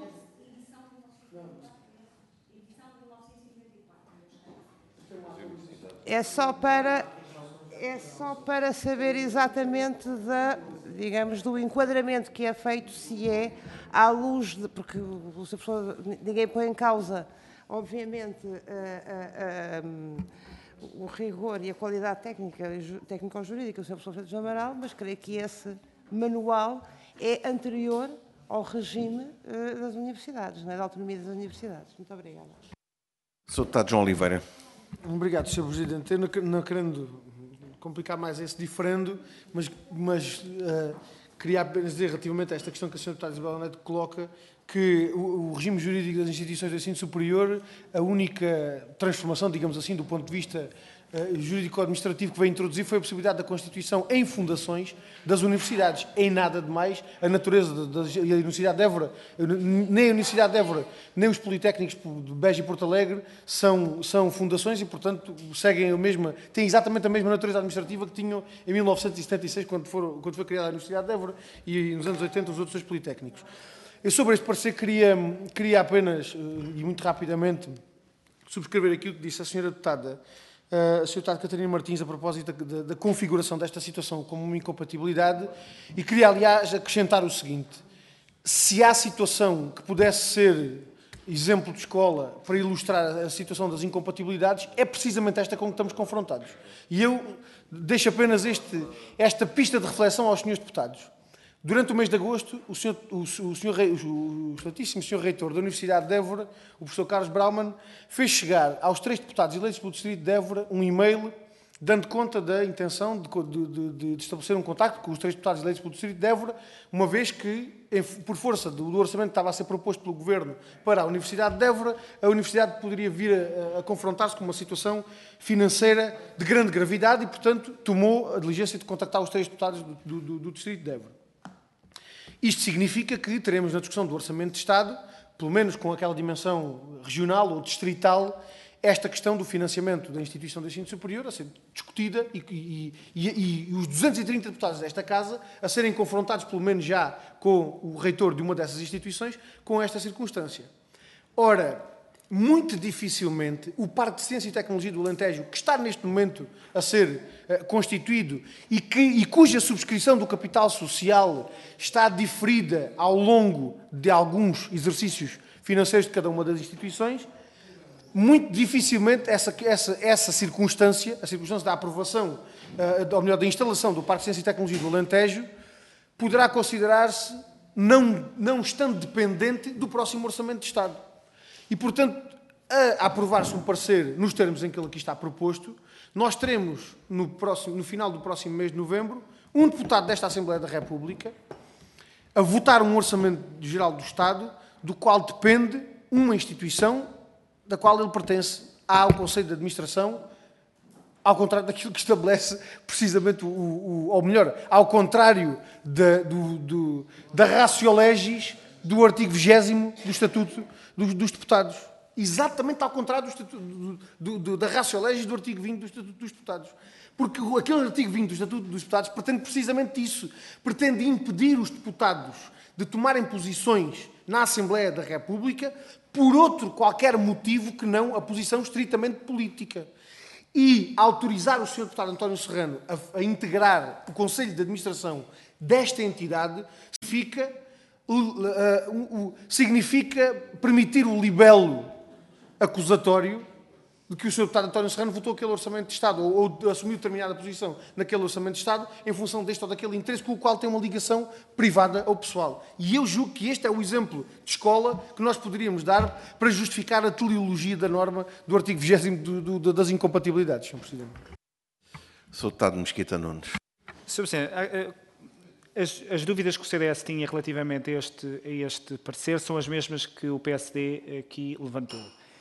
É só para, é só para saber exatamente, da, digamos, do enquadramento que é feito, se é à luz de... Porque o professor, ninguém põe em causa, obviamente, a... a, a o rigor e a qualidade técnica, técnico-jurídica do senhor professor Freitas do Amaral, mas creio que esse manual é anterior ao regime uh, das universidades, não é? Da autonomia das universidades. Muito obrigada. senhor Deputado João Oliveira. Obrigado, senhor Presidente. Eu não, não querendo complicar mais esse diferendo, mas, mas uh, queria apenas dizer relativamente a esta questão que a senhora Deputada Isabel Neto coloca, que o, o regime jurídico das instituições de ensino superior, a única transformação, digamos assim, do ponto de vista uh, jurídico-administrativo que veio introduzir foi a possibilidade da constituição em fundações das universidades. Em nada de mais, a natureza da Universidade de Évora, nem a Universidade de Évora, nem os Politécnicos de Beja e Porto Alegre são, são fundações e, portanto, seguem a mesma, têm exatamente a mesma natureza administrativa que tinham em mil novecentos e setenta e seis, quando, foram, quando foi criada a Universidade de Évora, e nos anos oitenta os outros dois Politécnicos. Eu, sobre este parecer, queria, queria apenas, e muito rapidamente, subscrever aquilo que disse a senhora Deputada, a senhora Deputada Catarina Martins, a propósito da, da, da configuração desta situação como uma incompatibilidade, e queria, aliás, acrescentar o seguinte: se há situação que pudesse ser exemplo de escola para ilustrar a situação das incompatibilidades, é precisamente esta com que estamos confrontados. E eu deixo apenas este, esta pista de reflexão aos senhores deputados. Durante o mês de agosto, o senhor, o, o senhor, o excelentíssimo senhor reitor da Universidade de Évora, o professor Carlos Brauman, fez chegar aos três deputados eleitos pelo Distrito de Évora um e-mail dando conta da intenção de, de, de, de estabelecer um contacto com os três deputados eleitos pelo Distrito de Évora, uma vez que, por força do, do orçamento que estava a ser proposto pelo Governo para a Universidade de Évora, a Universidade poderia vir a, a confrontar-se com uma situação financeira de grande gravidade e, portanto, tomou a diligência de contactar os três deputados do, do, do Distrito de Évora. Isto significa que teremos na discussão do Orçamento de Estado, pelo menos com aquela dimensão regional ou distrital, esta questão do financiamento da instituição de ensino superior a ser discutida e, e, e, e os duzentos e trinta deputados desta Casa a serem confrontados, pelo menos já, com o reitor de uma dessas instituições, com esta circunstância. Ora, muito dificilmente o Parque de Ciência e Tecnologia do Alentejo, que está neste momento a ser uh, constituído e, que, e cuja subscrição do capital social está diferida ao longo de alguns exercícios financeiros de cada uma das instituições, muito dificilmente essa, essa, essa circunstância, a circunstância da aprovação, uh, ou melhor, da instalação do Parque de Ciência e Tecnologia do Alentejo, poderá considerar-se não, não estando dependente do próximo Orçamento de Estado. E, portanto, a aprovar-se um parecer nos termos em que ele aqui está proposto, nós teremos, no, próximo, no final do próximo mês de novembro, um deputado desta Assembleia da República a votar um Orçamento Geral do Estado, do qual depende uma instituição da qual ele pertence ao Conselho de Administração, ao contrário daquilo que estabelece precisamente, o, o, ou melhor, ao contrário da, do, do, da ratio legis do artigo vigésimo do Estatuto dos, dos Deputados. Exatamente ao contrário do estatuto, do, do, do, da ratio legis do artigo vinte do Estatuto dos Deputados. Porque aquele artigo vinte do Estatuto dos Deputados pretende precisamente isso. Pretende impedir os deputados de tomarem posições na Assembleia da República por outro qualquer motivo que não a posição estritamente política. E autorizar o senhor deputado António Serrano a, a integrar o Conselho de Administração desta entidade significa, uh, uh, uh, significa permitir o libelo acusatório de que o senhor deputado António Serrano votou aquele Orçamento de Estado ou, ou assumiu determinada posição naquele Orçamento de Estado em função deste ou daquele interesse com o qual tem uma ligação privada ou pessoal. E eu julgo que este é o exemplo de escola que nós poderíamos dar para justificar a teleologia da norma do artigo vigésimo do, do, das incompatibilidades, senhor Presidente. senhor Deputado Mesquita Nunes. senhor Presidente, as, as dúvidas que o C D S tinha relativamente a este, a este parecer são as mesmas que o P S D aqui levantou.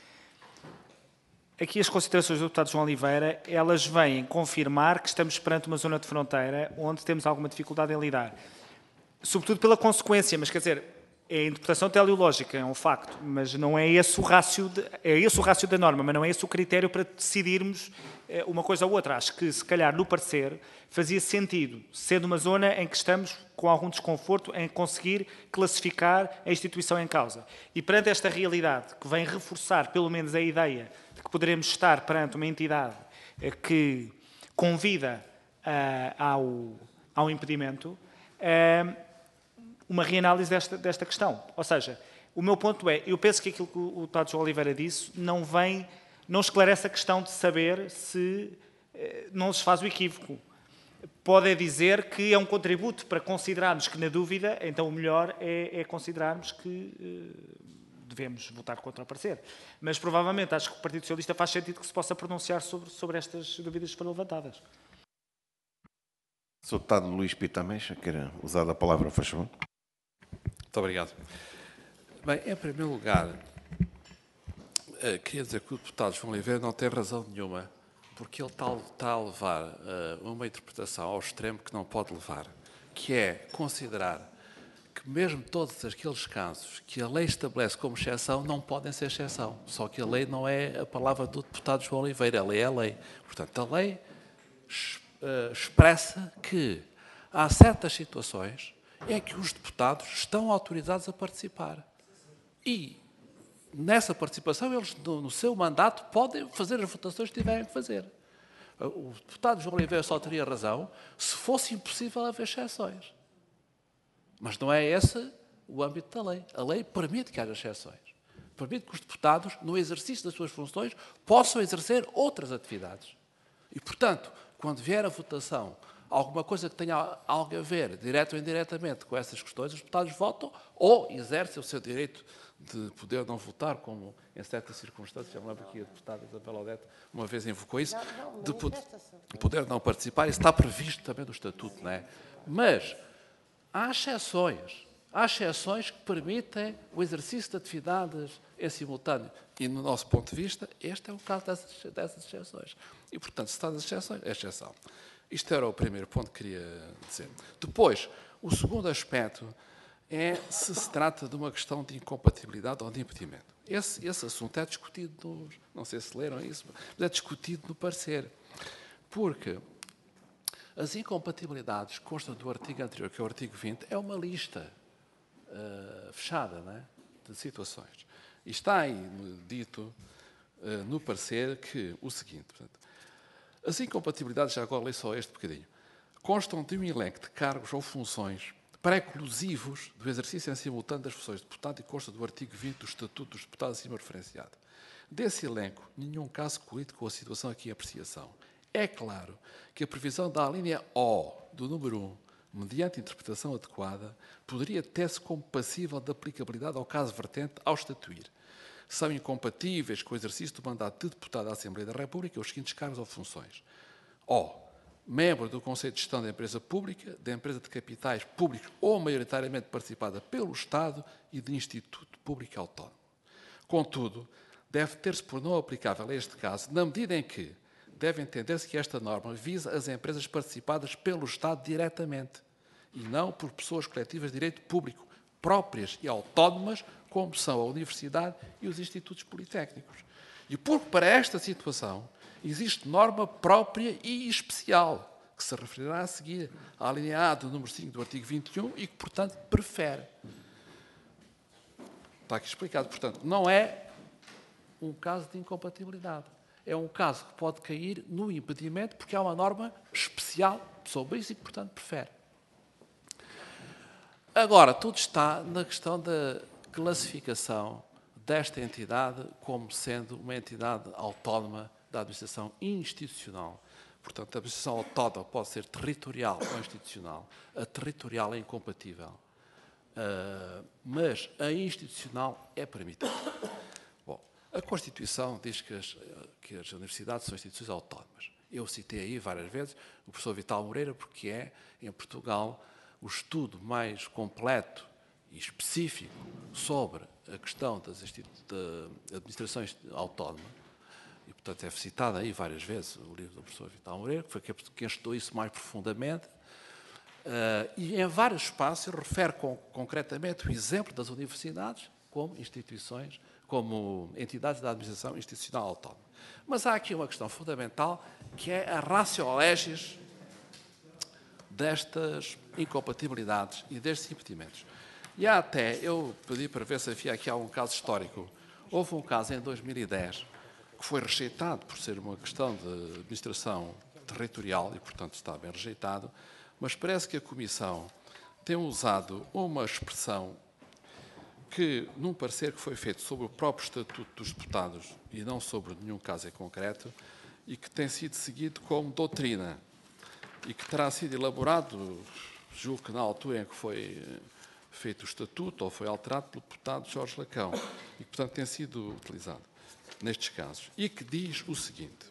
Aqui as considerações do deputado João Oliveira, elas vêm confirmar que estamos perante uma zona de fronteira onde temos alguma dificuldade em lidar. Sobretudo pela consequência, mas quer dizer, é a interpretação teleológica, é um facto, mas não é esse o rácio, de, é esse o rácio da norma, mas não é esse o critério para decidirmos uma coisa ou outra. Acho que, se calhar, no parecer, fazia sentido, sendo uma zona em que estamos com algum desconforto em conseguir classificar a instituição em causa. E perante esta realidade, que vem reforçar, pelo menos, a ideia de que poderemos estar perante uma entidade que convida uh, ao, ao impedimento, uh, uma reanálise desta, desta questão. Ou seja, o meu ponto é, eu penso que aquilo que o deputado João Oliveira disse não vem, não esclarece a questão de saber se uh, não se faz o equívoco. Pode dizer que é um contributo para considerarmos que, na dúvida, então o melhor é, é considerarmos que uh, devemos votar contra o parecer. Mas, provavelmente, acho que o Partido Socialista faz sentido que se possa pronunciar sobre, sobre estas dúvidas que foram levantadas. senhor Deputado Luís Pita Ameixa, quer usar a palavra, faz favor. Muito obrigado. Bem, em primeiro lugar, queria dizer que o deputado João Oliveira não tem razão nenhuma, porque ele está, está a levar uh, uma interpretação ao extremo que não pode levar, que é considerar que mesmo todos aqueles casos que a lei estabelece como exceção não podem ser exceção. Só que a lei não é a palavra do deputado João Oliveira, a lei é a lei. Portanto, a lei uh, expressa que há certas situações em que os deputados estão autorizados a participar. E nessa participação, eles, no, no seu mandato, podem fazer as votações que tiverem que fazer. O deputado João Oliveira só teria razão se fosse impossível haver exceções. Mas não é esse o âmbito da lei. A lei permite que haja exceções. Permite que os deputados, no exercício das suas funções, possam exercer outras atividades. E, portanto, quando vier a votação alguma coisa que tenha algo a ver, direto ou indiretamente, com essas questões, os deputados votam ou exercem o seu direito de poder não votar, como em certas circunstâncias, já me lembro que a deputada Isabel Odete uma vez invocou isso, de poder não participar. Isso está previsto também no Estatuto, não é? Mas há exceções. Há exceções que permitem o exercício de atividades em simultâneo. E, no nosso ponto de vista, este é o caso dessas, dessas exceções. E, portanto, se está das exceções, é exceção. Isto era o primeiro ponto que queria dizer. Depois, o segundo aspecto é se se trata de uma questão de incompatibilidade ou de impedimento. Esse, esse assunto é discutido, nos, não sei se leram isso, mas é discutido no parecer. Porque as incompatibilidades que constam do artigo anterior, que é o artigo vinte, é uma lista uh, fechada, não é? De situações. E está aí dito uh, no parecer que o seguinte, portanto, as incompatibilidades, já agora leio só este bocadinho, constam de um elenco de cargos ou funções pré-exclusivos do exercício em simultâneo das funções de deputado e consta do artigo vinte do Estatuto dos Deputados acima referenciado. Desse elenco, nenhum caso colide com a situação aqui em apreciação. É claro que a previsão da linha O do número um, mediante interpretação adequada, poderia ter-se como passível de aplicabilidade ao caso vertente ao estatuir. São incompatíveis com o exercício do mandato de deputado da Assembleia da República os seguintes cargos ou funções. O. Membro do Conselho de Gestão da Empresa Pública, da Empresa de Capitais Públicos ou maioritariamente participada pelo Estado e de Instituto Público Autónomo. Contudo, deve ter-se por não aplicável a este caso, na medida em que deve entender-se que esta norma visa as empresas participadas pelo Estado diretamente e não por pessoas coletivas de direito público, próprias e autónomas, como são a Universidade e os Institutos Politécnicos. E porque para esta situação existe norma própria e especial, que se referirá a seguir à linha A do número cinco do artigo vinte e um e que, portanto, prefere. Está aqui explicado. Portanto, não é um caso de incompatibilidade. É um caso que pode cair no impedimento porque há uma norma especial sobre isso e, portanto, prefere. Agora, tudo está na questão da classificação desta entidade como sendo uma entidade autónoma da administração institucional. Portanto, a administração autónoma pode ser territorial ou institucional. A territorial é incompatível. Uh, mas a institucional é permitida. Bom, a Constituição diz que as, que as universidades são instituições autónomas. Eu citei aí várias vezes o professor Vital Moreira, porque é, em Portugal, o estudo mais completo e específico sobre a questão das da administrações autónomas. E, portanto, é citado aí várias vezes o livro do professor Vital Moreira, que foi quem estudou isso mais profundamente. Uh, e em vários espaços refere com, concretamente o exemplo das universidades como instituições, como entidades da administração institucional autónoma. Mas há aqui uma questão fundamental, que é a ratio legis destas incompatibilidades e destes impedimentos. E há até, eu pedi para ver se havia aqui algum caso histórico. Houve um caso em dois mil e dez que foi rejeitado por ser uma questão de administração territorial e, portanto, está bem rejeitado, mas parece que a Comissão tem usado uma expressão que, num parecer que foi feito sobre o próprio Estatuto dos Deputados e não sobre nenhum caso em concreto, e que tem sido seguido como doutrina, e que terá sido elaborado, julgo que na altura em que foi feito o Estatuto, ou foi alterado pelo deputado Jorge Lacão, e que, portanto, tem sido utilizado nestes casos, e que diz o seguinte: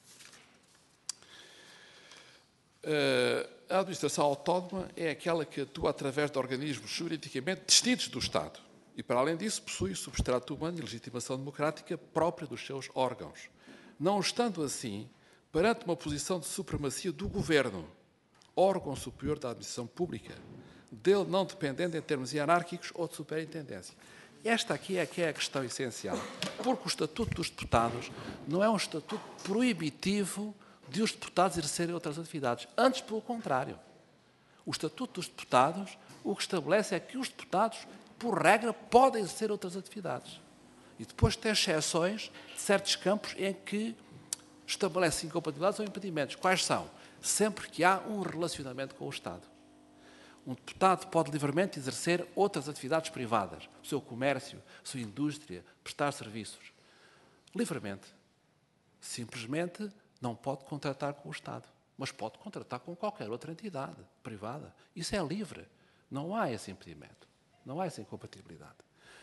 a administração autónoma é aquela que atua através de organismos juridicamente distintos do Estado e, para além disso, possui substrato humano e legitimação democrática própria dos seus órgãos. Não estando assim, perante uma posição de supremacia do Governo, órgão superior da administração pública, dele não dependendo em termos hierárquicos ou de superintendência. Esta aqui é que é a questão essencial, porque o Estatuto dos Deputados não é um estatuto proibitivo de os deputados exercerem outras atividades. Antes, pelo contrário. O Estatuto dos Deputados o que estabelece é que os deputados, por regra, podem exercer outras atividades. E depois tem exceções de certos campos em que estabelece incompatibilidades ou impedimentos. Quais são? Sempre que há um relacionamento com o Estado. Um deputado pode livremente exercer outras atividades privadas, o seu comércio, a sua indústria, prestar serviços. Livremente. Simplesmente não pode contratar com o Estado. mas pode contratar com qualquer outra entidade privada. Isso é livre. Não há esse impedimento. Não há essa incompatibilidade.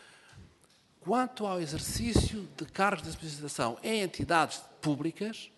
Quanto ao exercício de cargos de administração em entidades públicas,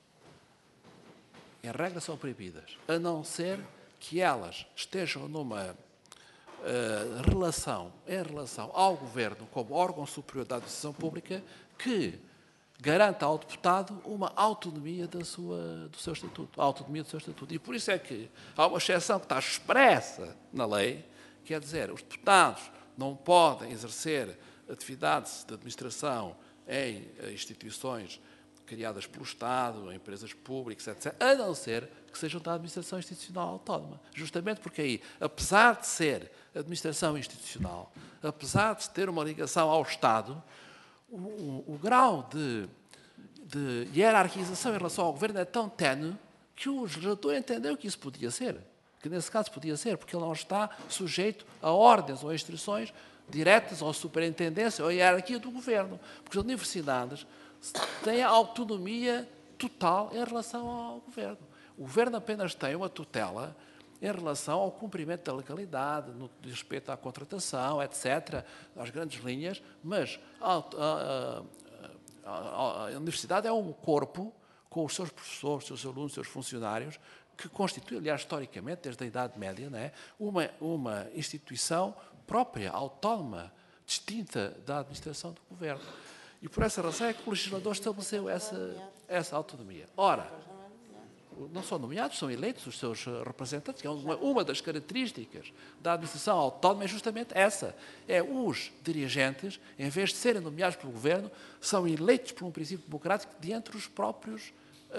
em regra são proibidas, a não ser que elas estejam numa uh, relação, em relação ao Governo, como órgão superior da administração pública, que garanta ao deputado uma autonomia da sua, do seu estatuto, a autonomia do seu estatuto. E por isso é que há uma exceção que está expressa na lei, quer dizer, os deputados não podem exercer atividades de administração em instituições criadas pelo Estado, em empresas públicas, etcétera, a não ser que sejam da administração institucional autónoma. Justamente porque aí, apesar de ser administração institucional, apesar de ter uma ligação ao Estado, o, o, o grau de, de hierarquização em relação ao Governo é tão ténue que o legislador entendeu que isso podia ser, que nesse caso podia ser, porque ele não está sujeito a ordens ou a instruções diretas ou superintendência ou hierarquia do Governo, porque as universidades têm autonomia total em relação ao Governo. O Governo apenas tem uma tutela em relação ao cumprimento da legalidade, no respeito à contratação, etcétera, às grandes linhas, mas a, a, a, a, a universidade é um corpo com os seus professores, os seus alunos, os seus funcionários, que constitui, aliás, historicamente, desde a Idade Média, não é? uma, uma instituição própria, autónoma, distinta da administração do Governo. E por essa razão é que o legislador estabeleceu essa, essa autonomia. Ora, não são nomeados, são eleitos os seus representantes, que é uma, uma das características da administração autónoma é justamente essa. É os dirigentes, em vez de serem nomeados pelo Governo, são eleitos por um princípio democrático de entre os próprios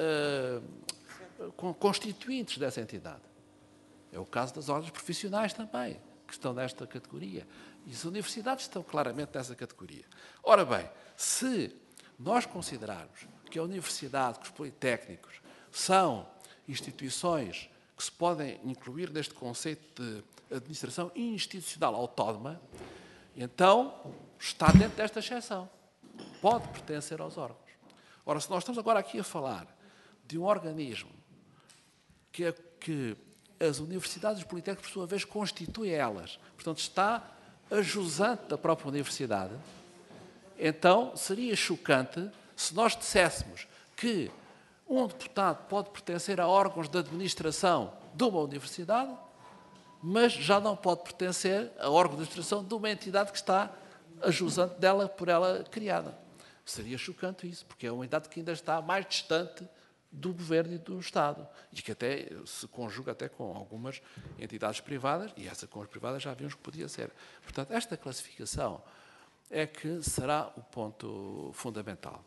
uh, constituintes dessa entidade. É o caso das ordens profissionais também, que estão nesta categoria. E as universidades estão claramente nessa categoria. Ora bem, se nós considerarmos que a universidade, que os politécnicos, são instituições que se podem incluir neste conceito de administração institucional autónoma, então está dentro desta exceção. Pode pertencer aos órgãos. Ora, se nós estamos agora aqui a falar de um organismo que, é, que as universidades e os politécnicos, por sua vez, constituem elas, portanto, está a jusante da própria universidade, então seria chocante se nós disséssemos que um deputado pode pertencer a órgãos de administração de uma universidade, mas já não pode pertencer a órgão de administração de uma entidade que está a jusante dela por ela criada. Seria chocante isso, porque é uma entidade que ainda está mais distante do Governo e do Estado, e que até se conjuga até com algumas entidades privadas, e essa com as privadas já vimos que podia ser. Portanto, esta classificação é que será o ponto fundamental.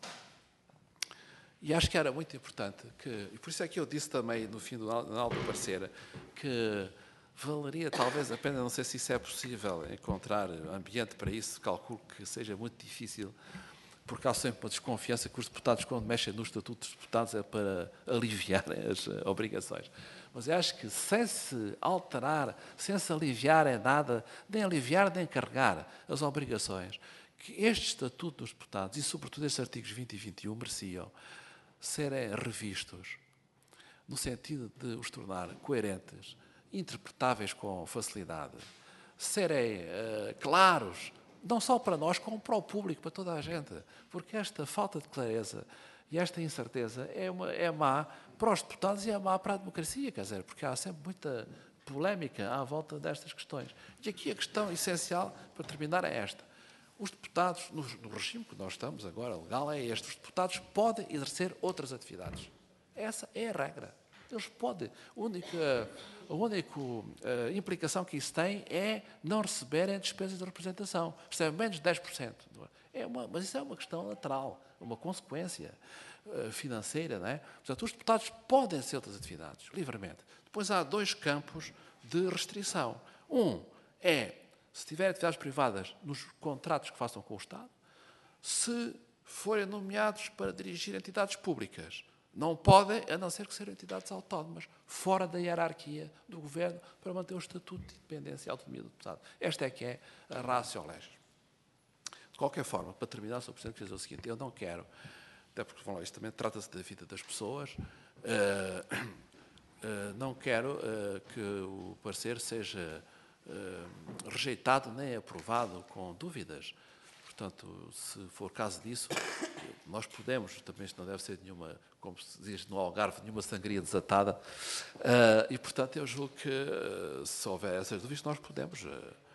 E acho que era muito importante, que, e por isso é que eu disse também no fim do aula do parecer, que valeria talvez a pena, não sei se isso é possível, encontrar ambiente para isso, calculo que seja muito difícil, porque há sempre uma desconfiança que os deputados, quando mexem no estatuto dos deputados, é para aliviarem as obrigações. Mas eu acho que sem se alterar, sem se aliviar em nada, nem aliviar nem carregar as obrigações, que este estatuto dos deputados, e sobretudo estes artigos vinte e vinte e um, mereciam serem revistos, no sentido de os tornar coerentes, interpretáveis com facilidade, serem uh, claros, não só para nós, como para o público, para toda a gente, porque esta falta de clareza e esta incerteza é, uma, é má para os deputados e é má para a democracia, quer dizer, porque há sempre muita polémica à volta destas questões. E aqui a questão essencial, para terminar, é esta. Os deputados, no, no regime que nós estamos agora, legal, é este. Os deputados podem exercer outras atividades. Essa é a regra. Eles podem. A única, a única uh, implicação que isso tem é não receberem despesas de representação. Recebem menos de dez por cento. É uma, mas isso é uma questão lateral, uma consequência uh, financeira, não é? Portanto, os deputados podem ser outras atividades, livremente. Depois há dois campos de restrição. Um é, se tiverem atividades privadas nos contratos que façam com o Estado, se forem nomeados para dirigir entidades públicas, não podem, a não ser que sejam entidades autónomas, fora da hierarquia do Governo, para manter o estatuto de independência e autonomia do deputado. Esta é que é a ratio legis. De qualquer forma, para terminar, Senhor Presidente, quer dizer o seguinte, eu não quero, até porque, vamos lá, isto também trata-se da vida das pessoas, uh, não quero que o parecer seja rejeitado nem aprovado com dúvidas. Portanto, se for caso disso, nós podemos, também isto não deve ser nenhuma, como se diz no Algarve, nenhuma sangria desatada, e, portanto, eu julgo que, se houver essas dúvidas, nós podemos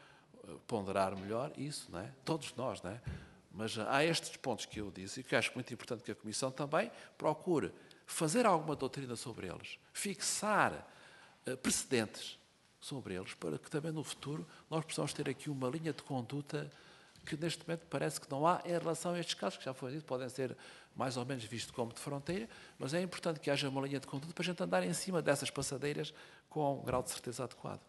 ponderar melhor isso, não é? Todos nós, não é? Mas há estes pontos que eu disse e que acho muito importante que a Comissão também procure fazer alguma doutrina sobre eles, fixar precedentes sobre eles, para que também no futuro nós possamos ter aqui uma linha de conduta que neste momento parece que não há em relação a estes casos, que já foi dito, podem ser mais ou menos vistos como de fronteira, mas é importante que haja uma linha de conduta para a gente andar em cima dessas passadeiras com um grau de certeza adequado.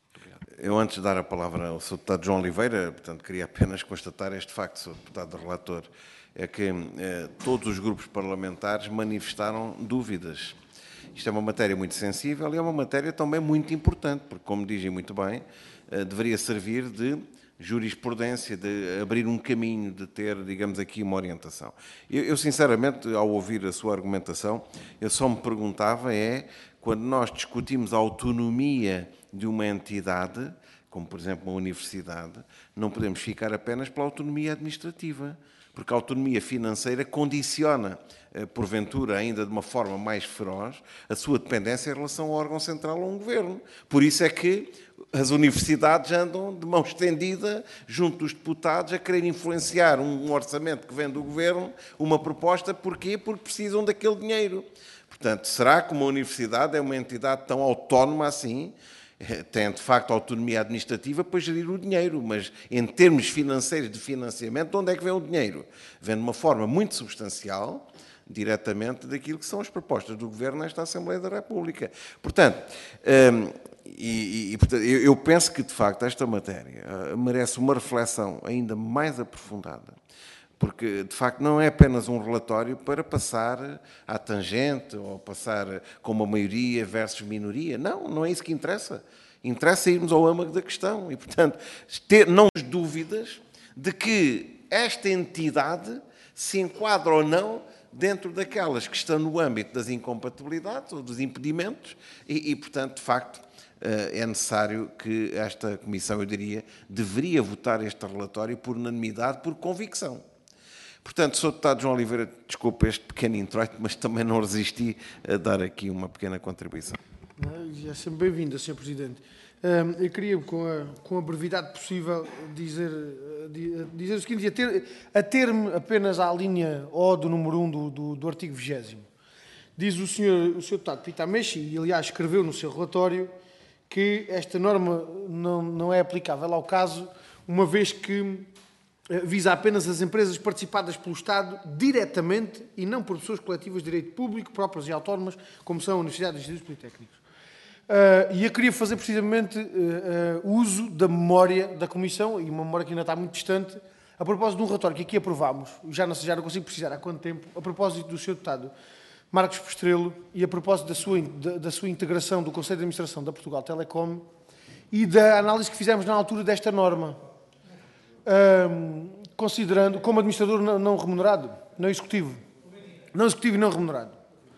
Eu, antes de dar a palavra ao senhor Deputado João Oliveira, portanto, queria apenas constatar este facto, senhor Deputado Relator, é que eh, todos os grupos parlamentares manifestaram dúvidas. Isto é uma matéria muito sensível e é uma matéria também muito importante, porque, como dizem muito bem, eh, deveria servir de jurisprudência, de abrir um caminho, de ter, digamos aqui, uma orientação. Eu, eu, sinceramente, ao ouvir a sua argumentação, eu só me perguntava é, quando nós discutimos a autonomia de uma entidade, como por exemplo uma universidade, não podemos ficar apenas pela autonomia administrativa, porque a autonomia financeira condiciona, porventura, ainda de uma forma mais feroz, a sua dependência em relação ao órgão central ou a um governo. Por isso é que as universidades andam de mão estendida junto dos deputados a querer influenciar um orçamento que vem do governo, uma proposta, porquê? Porque precisam daquele dinheiro. Portanto, será que uma universidade é uma entidade tão autónoma assim? Tem, de facto, autonomia administrativa para gerir o dinheiro, mas em termos financeiros de financiamento, de onde é que vem o dinheiro? Vem de uma forma muito substancial, diretamente daquilo que são as propostas do Governo nesta Assembleia da República. Portanto, hum, e, e, portanto eu, eu penso que, de facto, esta matéria uh, merece uma reflexão ainda mais aprofundada, porque, de facto, não é apenas um relatório para passar à tangente ou passar com uma maioria versus minoria. Não, não é isso que interessa. Interessa irmos ao âmago da questão e, portanto, ter não dúvidas de que esta entidade se enquadra ou não dentro daquelas que estão no âmbito das incompatibilidades ou dos impedimentos e, e portanto, de facto, é necessário que esta Comissão, eu diria, deveria votar este relatório por unanimidade, por convicção. Portanto, senhor Deputado João Oliveira, desculpe este pequeno introito, mas também não resisti a dar aqui uma pequena contribuição. É sempre bem-vindo, senhor Presidente. Eu queria, com a, com a brevidade possível, dizer, dizer o seguinte, a ter-me apenas à linha O do número um do, do, do artigo vigésimo. Diz o senhor, o senhor Deputado Pita Ameixo, e aliás escreveu no seu relatório, que esta norma não, não é aplicável ao caso, uma vez que visa apenas as empresas participadas pelo Estado diretamente e não por pessoas coletivas de direito público, próprias e autónomas, como são universidades e institutos politécnicos. Uh, e eu queria fazer precisamente uh, uh, uso da memória da Comissão, e uma memória que ainda está muito distante, a propósito de um relatório que aqui aprovámos, já não, já não consigo precisar há quanto tempo, a propósito do senhor Deputado Marcos Postrelo e a propósito da sua, da, da sua integração do Conselho de Administração da Portugal Telecom e da análise que fizemos na altura desta norma. Um, considerando como administrador não, não remunerado, não executivo, não executivo e não remunerado.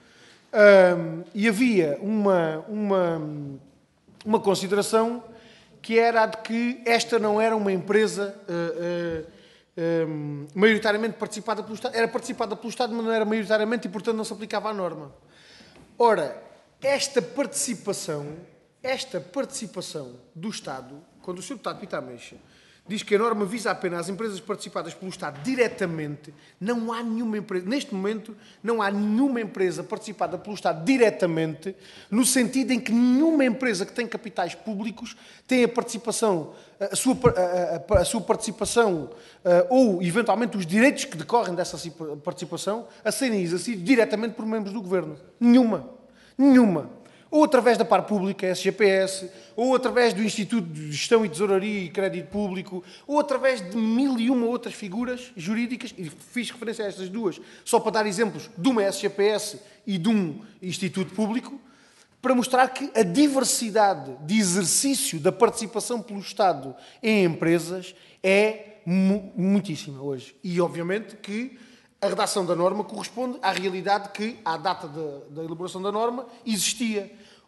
Um, e havia uma, uma, uma consideração que era a de que esta não era uma empresa uh, uh, um, maioritariamente participada pelo Estado, era participada pelo Estado, mas não era maioritariamente e, portanto, não se aplicava à norma. Ora, esta participação, esta participação do Estado, quando o senhor Deputado Pita Ameixo diz que a norma visa apenas as empresas participadas pelo Estado diretamente, não há nenhuma empresa, neste momento, não há nenhuma empresa participada pelo Estado diretamente, no sentido em que nenhuma empresa que tem capitais públicos tem a participação, a sua, a, a, a sua participação ou, eventualmente, os direitos que decorrem dessa participação a serem exercidos diretamente por membros do Governo. Nenhuma. Nenhuma. Ou através da Par Pública, S G P S, ou através do Instituto de Gestão e Tesouraria e Crédito Público, ou através de mil e uma outras figuras jurídicas, e fiz referência a estas duas, só para dar exemplos de uma S G P S e de um Instituto Público, para mostrar que a diversidade de exercício da participação pelo Estado em empresas é mu muitíssima hoje. E, obviamente, que a redação da norma corresponde à realidade que, à data da, da elaboração da norma, existia.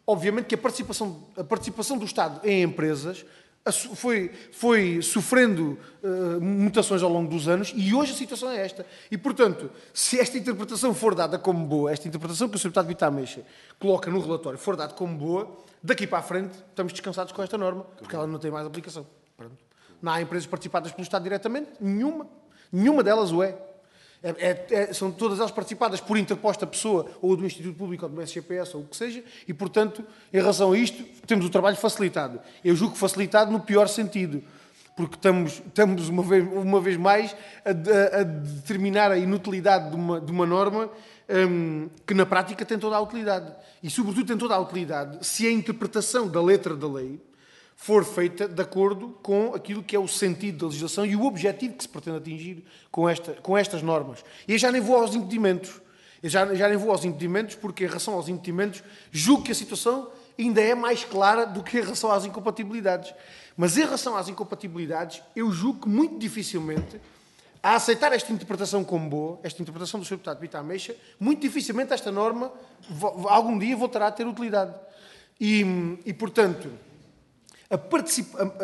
obviamente que a participação, a participação do Estado em empresas foi, foi sofrendo uh, mutações ao longo dos anos e hoje a situação é esta. E, portanto, se esta interpretação for dada como boa, esta interpretação que o senhor Deputado Vitor Ameixa coloca no relatório for dada como boa, daqui para a frente estamos descansados com esta norma, porque ela não tem mais aplicação. Pronto. Não há empresas participadas pelo Estado diretamente, nenhuma. Nenhuma delas o é. É, é, é. São todas elas participadas por interposta pessoa, ou do Instituto Público, ou do S G P S, ou o que seja, e, portanto, em relação a isto, temos o trabalho facilitado. Eu julgo facilitado no pior sentido, porque estamos, estamos uma, vez, uma vez mais, a, a, a determinar a inutilidade de uma, de uma norma um, que, na prática, tem toda a utilidade. E, sobretudo, tem toda a utilidade se a interpretação da letra da lei for feita de acordo com aquilo que é o sentido da legislação e o objetivo que se pretende atingir com, esta, com estas normas. E eu já nem vou aos impedimentos. Eu já, já nem vou aos impedimentos, porque em relação aos impedimentos, julgo que a situação ainda é mais clara do que em relação às incompatibilidades. Mas em relação às incompatibilidades, eu julgo que muito dificilmente, a aceitar esta interpretação como boa, esta interpretação do senhor Deputado Vitor Ameixa, muito dificilmente esta norma algum dia voltará a ter utilidade. E, e portanto, A, participa, a,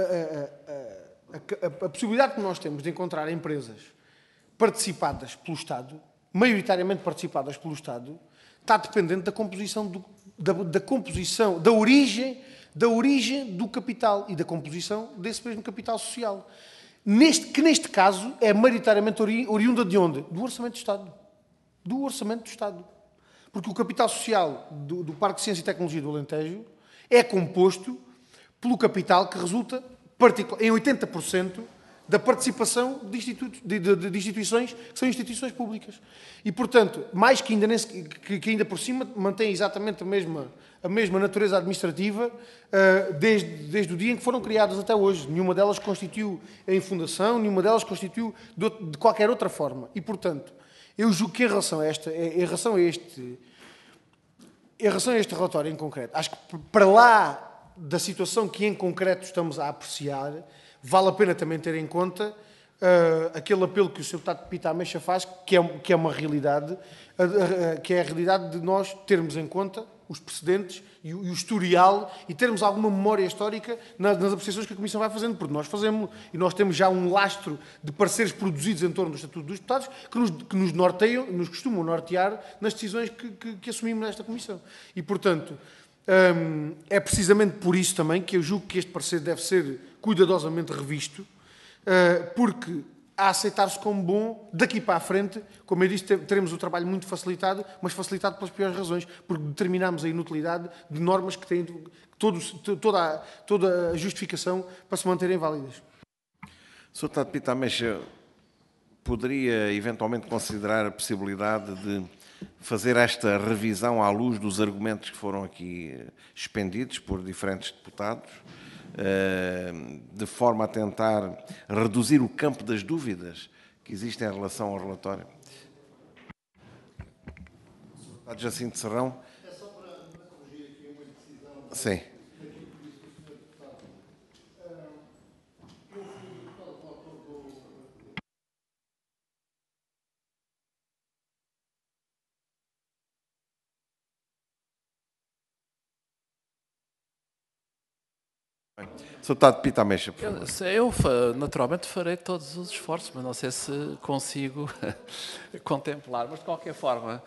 a, a, a, a possibilidade que nós temos de encontrar empresas participadas pelo Estado, maioritariamente participadas pelo Estado, está dependente da composição, do, da, da composição, da origem, da origem do capital e da composição desse mesmo capital social. Neste, que neste caso é maioritariamente ori, oriunda de onde? Do Orçamento do Estado. Do Orçamento do Estado. Porque o capital social do, do Parque de Ciência e Tecnologia do Alentejo é composto pelo capital que resulta em oitenta por cento da participação de, institutos, de, de, de instituições que são instituições públicas. E, portanto, mais que ainda, nesse, que, que ainda por cima mantém exatamente a mesma, a mesma natureza administrativa uh, desde, desde o dia em que foram criadas até hoje. Nenhuma delas constituiu em fundação, nenhuma delas constituiu de, de qualquer outra forma. E, portanto, eu julgo que em relação a, esta, em relação a este... Em relação a este relatório em concreto, acho que para lá da situação que em concreto estamos a apreciar, vale a pena também ter em conta uh, aquele apelo que o senhor Deputado Vitor Ameixa faz, que é, que é uma realidade, uh, uh, que é a realidade de nós termos em conta os precedentes e o, e o historial e termos alguma memória histórica nas, nas apreciações que a Comissão vai fazendo, porque nós fazemos, e nós temos já um lastro de pareceres produzidos em torno do Estatuto dos Deputados que nos, que nos norteiam, nos costumam nortear nas decisões que, que, que assumimos nesta Comissão. E, portanto, Um, é precisamente por isso também que eu julgo que este parecer deve ser cuidadosamente revisto, uh, porque a aceitar-se como bom, daqui para a frente, como eu disse, teremos o trabalho muito facilitado, mas facilitado pelas piores razões, porque determinamos a inutilidade de normas que têm todos, toda, a, toda a justificação para se manterem válidas. senhor Deputado Vitor Ameixa poderia eventualmente considerar a possibilidade de fazer esta revisão à luz dos argumentos que foram aqui expendidos por diferentes deputados, de forma a tentar reduzir o campo das dúvidas que existem em relação ao relatório? Deputado Jacinto Serrão. É só para corrigir aqui uma decisão. Sim. senhor Deputado Vitor Ameixa, por favor. Eu, eu, naturalmente, farei todos os esforços, mas não sei se consigo contemplar. Mas, de qualquer forma,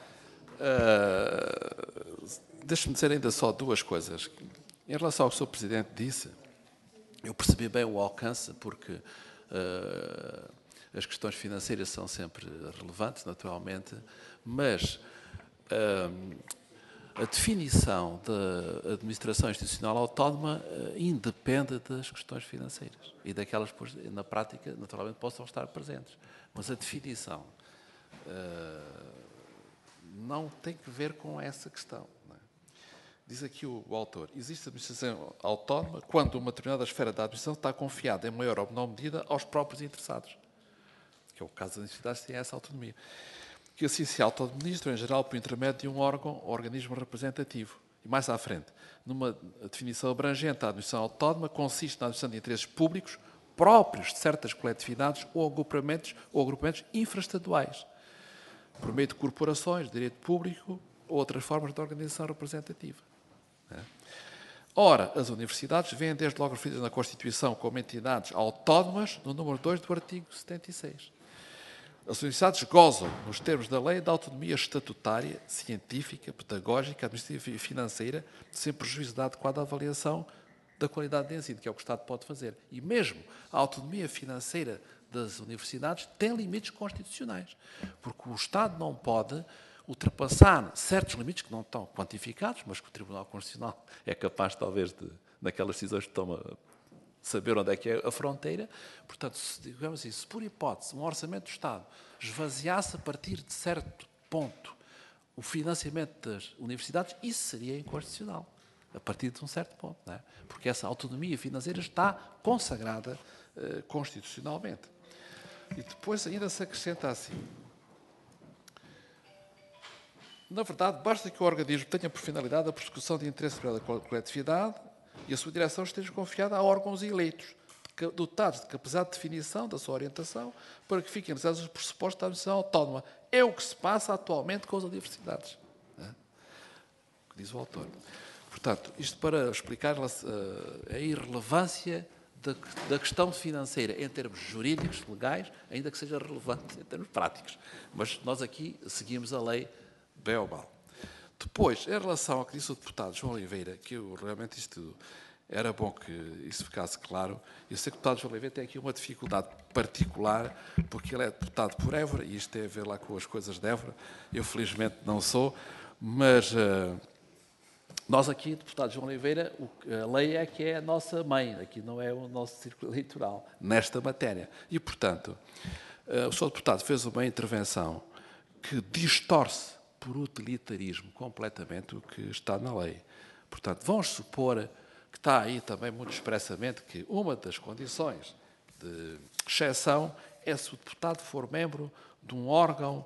uh, deixe-me dizer ainda só duas coisas. Em relação ao que o senhor Presidente disse, eu percebi bem o alcance, porque uh, as questões financeiras são sempre relevantes, naturalmente, mas... Uh, a definição da administração institucional autónoma uh, independe das questões financeiras e daquelas que, na prática, naturalmente, possam estar presentes. Mas a definição uh, não tem que ver com essa questão. Não é? Diz aqui o, o autor, existe administração autónoma quando uma determinada esfera da administração está confiada em maior ou menor medida aos próprios interessados, que é o caso das universidades que têm essa autonomia, que assim se auto-administram, em geral, por intermédio de um órgão ou organismo representativo. E mais à frente, numa definição abrangente, a administração autónoma consiste na administração de interesses públicos próprios de certas coletividades ou agrupamentos, ou agrupamentos infraestaduais, por meio de corporações, de direito público ou outras formas de organização representativa. Ora, as universidades vêm desde logo referidas na Constituição como entidades autónomas no número dois do artigo setenta e seis. As universidades gozam, nos termos da lei, da autonomia estatutária, científica, pedagógica, administrativa e financeira, sem prejuízo da adequada avaliação da qualidade de ensino, que é o que o Estado pode fazer. E mesmo a autonomia financeira das universidades tem limites constitucionais, porque o Estado não pode ultrapassar certos limites que não estão quantificados, mas que o Tribunal Constitucional é capaz, talvez, de, naquelas decisões que toma, saber onde é que é a fronteira. Portanto, se, digamos assim, se por hipótese um orçamento do Estado esvaziasse a partir de certo ponto o financiamento das universidades, isso seria inconstitucional, a partir de um certo ponto, não é? Porque essa autonomia financeira está consagrada eh, constitucionalmente. E depois ainda se acrescenta assim: na verdade, basta que o organismo tenha por finalidade a persecução de interesse superior da coletividade e a sua direção esteja confiada a órgãos eleitos, dotados de capacidade de definição da sua orientação, para que fiquem realizados os pressupostos da administração autónoma. É o que se passa atualmente com as universidades, não é? O que diz o autor. Portanto, isto para explicar a irrelevância da, da questão financeira em termos jurídicos, legais, ainda que seja relevante em termos práticos. Mas nós aqui seguimos a lei bem ou mal. Depois, em relação ao que disse o deputado João Oliveira, que eu realmente isto era bom que isso ficasse claro, eu sei que o deputado João Oliveira tem aqui uma dificuldade particular, porque ele é deputado por Évora, e isto tem a ver lá com as coisas de Évora. Eu, felizmente, não sou, mas uh, nós aqui, deputado João Oliveira, a lei é que é a nossa mãe, aqui não é o nosso círculo eleitoral, nesta matéria. E, portanto, uh, o senhor deputado fez uma intervenção que distorce por utilitarismo completamente o que está na lei. Portanto, vamos supor que está aí também muito expressamente que uma das condições de exceção é se o deputado for membro de um órgão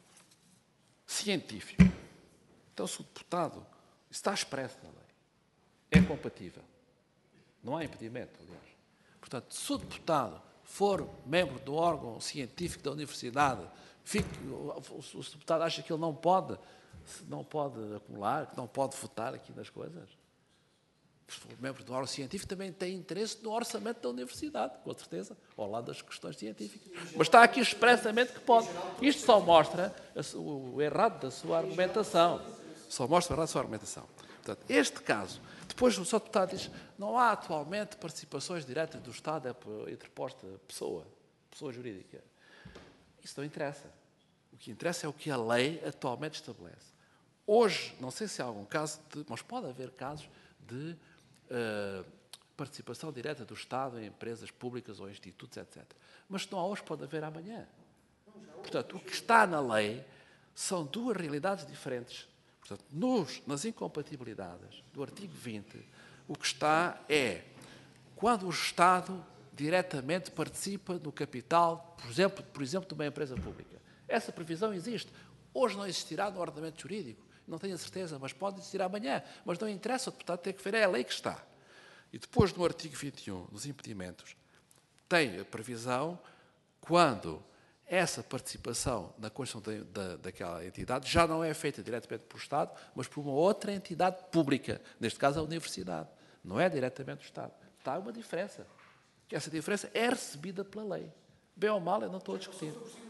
científico. Então, se o deputado, isso está expresso na lei, é compatível. Não há impedimento, aliás. Portanto, se o deputado for membro do órgão científico da universidade, fique, o deputado acha que ele não pode, não pode acumular, que não pode votar aqui nas coisas. Se for membro do órgão científico, também tem interesse no orçamento da universidade, com certeza, ao lado das questões científicas. Mas está aqui expressamente que pode. Isto só mostra o errado da sua argumentação. Só mostra o errado da sua argumentação. Portanto, este caso, depois o senhor deputado diz, não há atualmente participações diretas do Estado interposta pessoa, pessoa jurídica. Isso não interessa. O que interessa é o que a lei atualmente estabelece. Hoje, não sei se há algum caso, de, mas pode haver casos de uh, participação direta do Estado em empresas públicas ou institutos, etcétera. Mas se não há hoje, pode haver amanhã. Portanto, o que está na lei são duas realidades diferentes. Portanto, nos, nas incompatibilidades do artigo vinte, o que está é quando o Estado diretamente participa no capital, por exemplo, por exemplo, de uma empresa pública. Essa previsão existe. Hoje não existirá no ordenamento jurídico, não tenho a certeza, mas pode existir amanhã. Mas não interessa, o deputado tem que ver, é a lei que está. E depois, no artigo vinte e um, nos impedimentos, tem a previsão quando essa participação na construção da, da, daquela entidade já não é feita diretamente pelo Estado, mas por uma outra entidade pública, neste caso a universidade. Não é diretamente do Estado. Está uma diferença. Que essa diferença é recebida pela lei. Bem ou mal, eu não estou a discutir.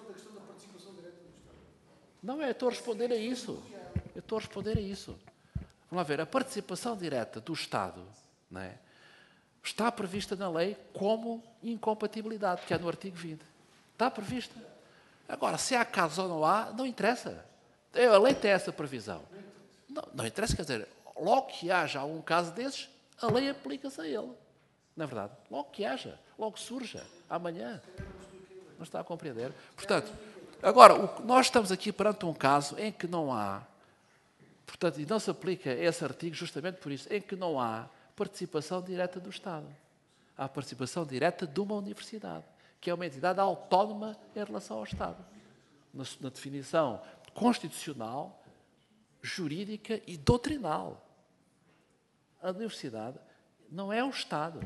Não, é, eu estou a responder a isso. Eu estou a responder a isso. Vamos lá ver, a participação direta do Estado, não é, está prevista na lei como incompatibilidade, que é no artigo vinte. Está prevista. Agora, se há casos ou não há, não interessa. A lei tem essa previsão. Não, não interessa, quer dizer, logo que haja algum caso desses, a lei aplica-se a ele. Não é verdade? Logo que haja, logo surja, amanhã. Não está a compreender? Portanto, agora, o, nós estamos aqui perante um caso em que não há, portanto, e não se aplica esse artigo justamente por isso, em que não há participação direta do Estado. Há participação direta de uma universidade, que é uma entidade autónoma em relação ao Estado. Na, na definição constitucional, jurídica e doutrinal. A universidade não é o Estado.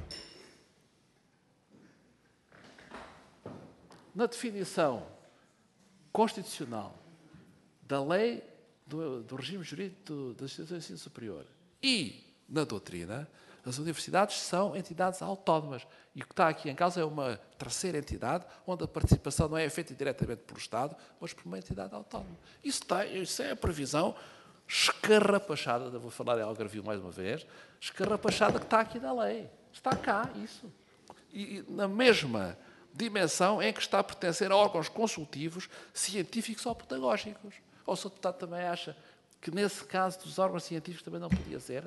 Na definição constitucional da lei do, do regime jurídico do, das instituições de ensino superior e na doutrina, as universidades são entidades autónomas. E o que está aqui em causa é uma terceira entidade, onde a participação não é feita diretamente pelo Estado, mas por uma entidade autónoma. Isso, está, isso é a previsão escarrapachada, vou falar em Algarvio mais uma vez, escarrapachada que está aqui na lei. Está cá, isso. E na mesma dimensão em que está a pertencer a órgãos consultivos, científicos ou pedagógicos. Ou o senhor deputado também acha que, nesse caso dos órgãos científicos, também não podia ser?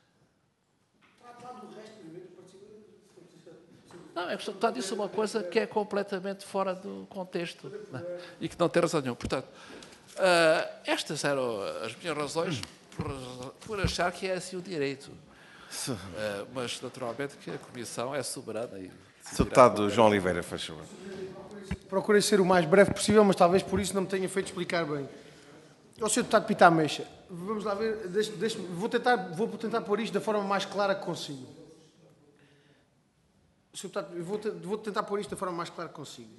Não, é que o senhor deputado disse uma coisa que é completamente fora do contexto, não, e que não tem razão nenhuma. Portanto, uh, estas eram as minhas razões por, por achar que é assim o direito. Uh, mas, naturalmente, que a Comissão é soberana. E senhor Deputado João Oliveira, faz favor. Procurei ser o mais breve possível, mas talvez por isso não me tenha feito explicar bem. Ao senhor Deputado Pita Ameixa, vamos lá ver, deixe, deixe, vou, tentar, vou tentar pôr isto da forma mais clara que consigo. senhor Deputado, eu vou, vou tentar pôr isto da forma mais clara que consigo.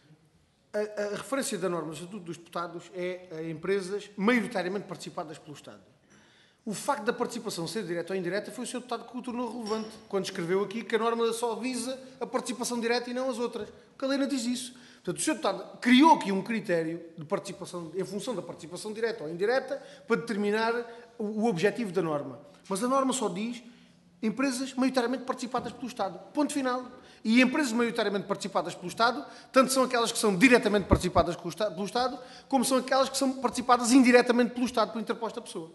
A, a referência da norma do Estatuto dos Deputados é a empresas maioritariamente participadas pelo Estado. O facto da participação ser direta ou indireta foi o senhor Deputado que o tornou relevante, quando escreveu aqui que a norma só visa a participação direta e não as outras. Porque a lei não diz isso. Portanto, o senhor Deputado criou aqui um critério de participação, em função da participação direta ou indireta, para determinar o, o objetivo da norma. Mas a norma só diz empresas maioritariamente participadas pelo Estado. Ponto final. E empresas maioritariamente participadas pelo Estado, tanto são aquelas que são diretamente participadas pelo Estado, como são aquelas que são participadas indiretamente pelo Estado, por interposta pessoa.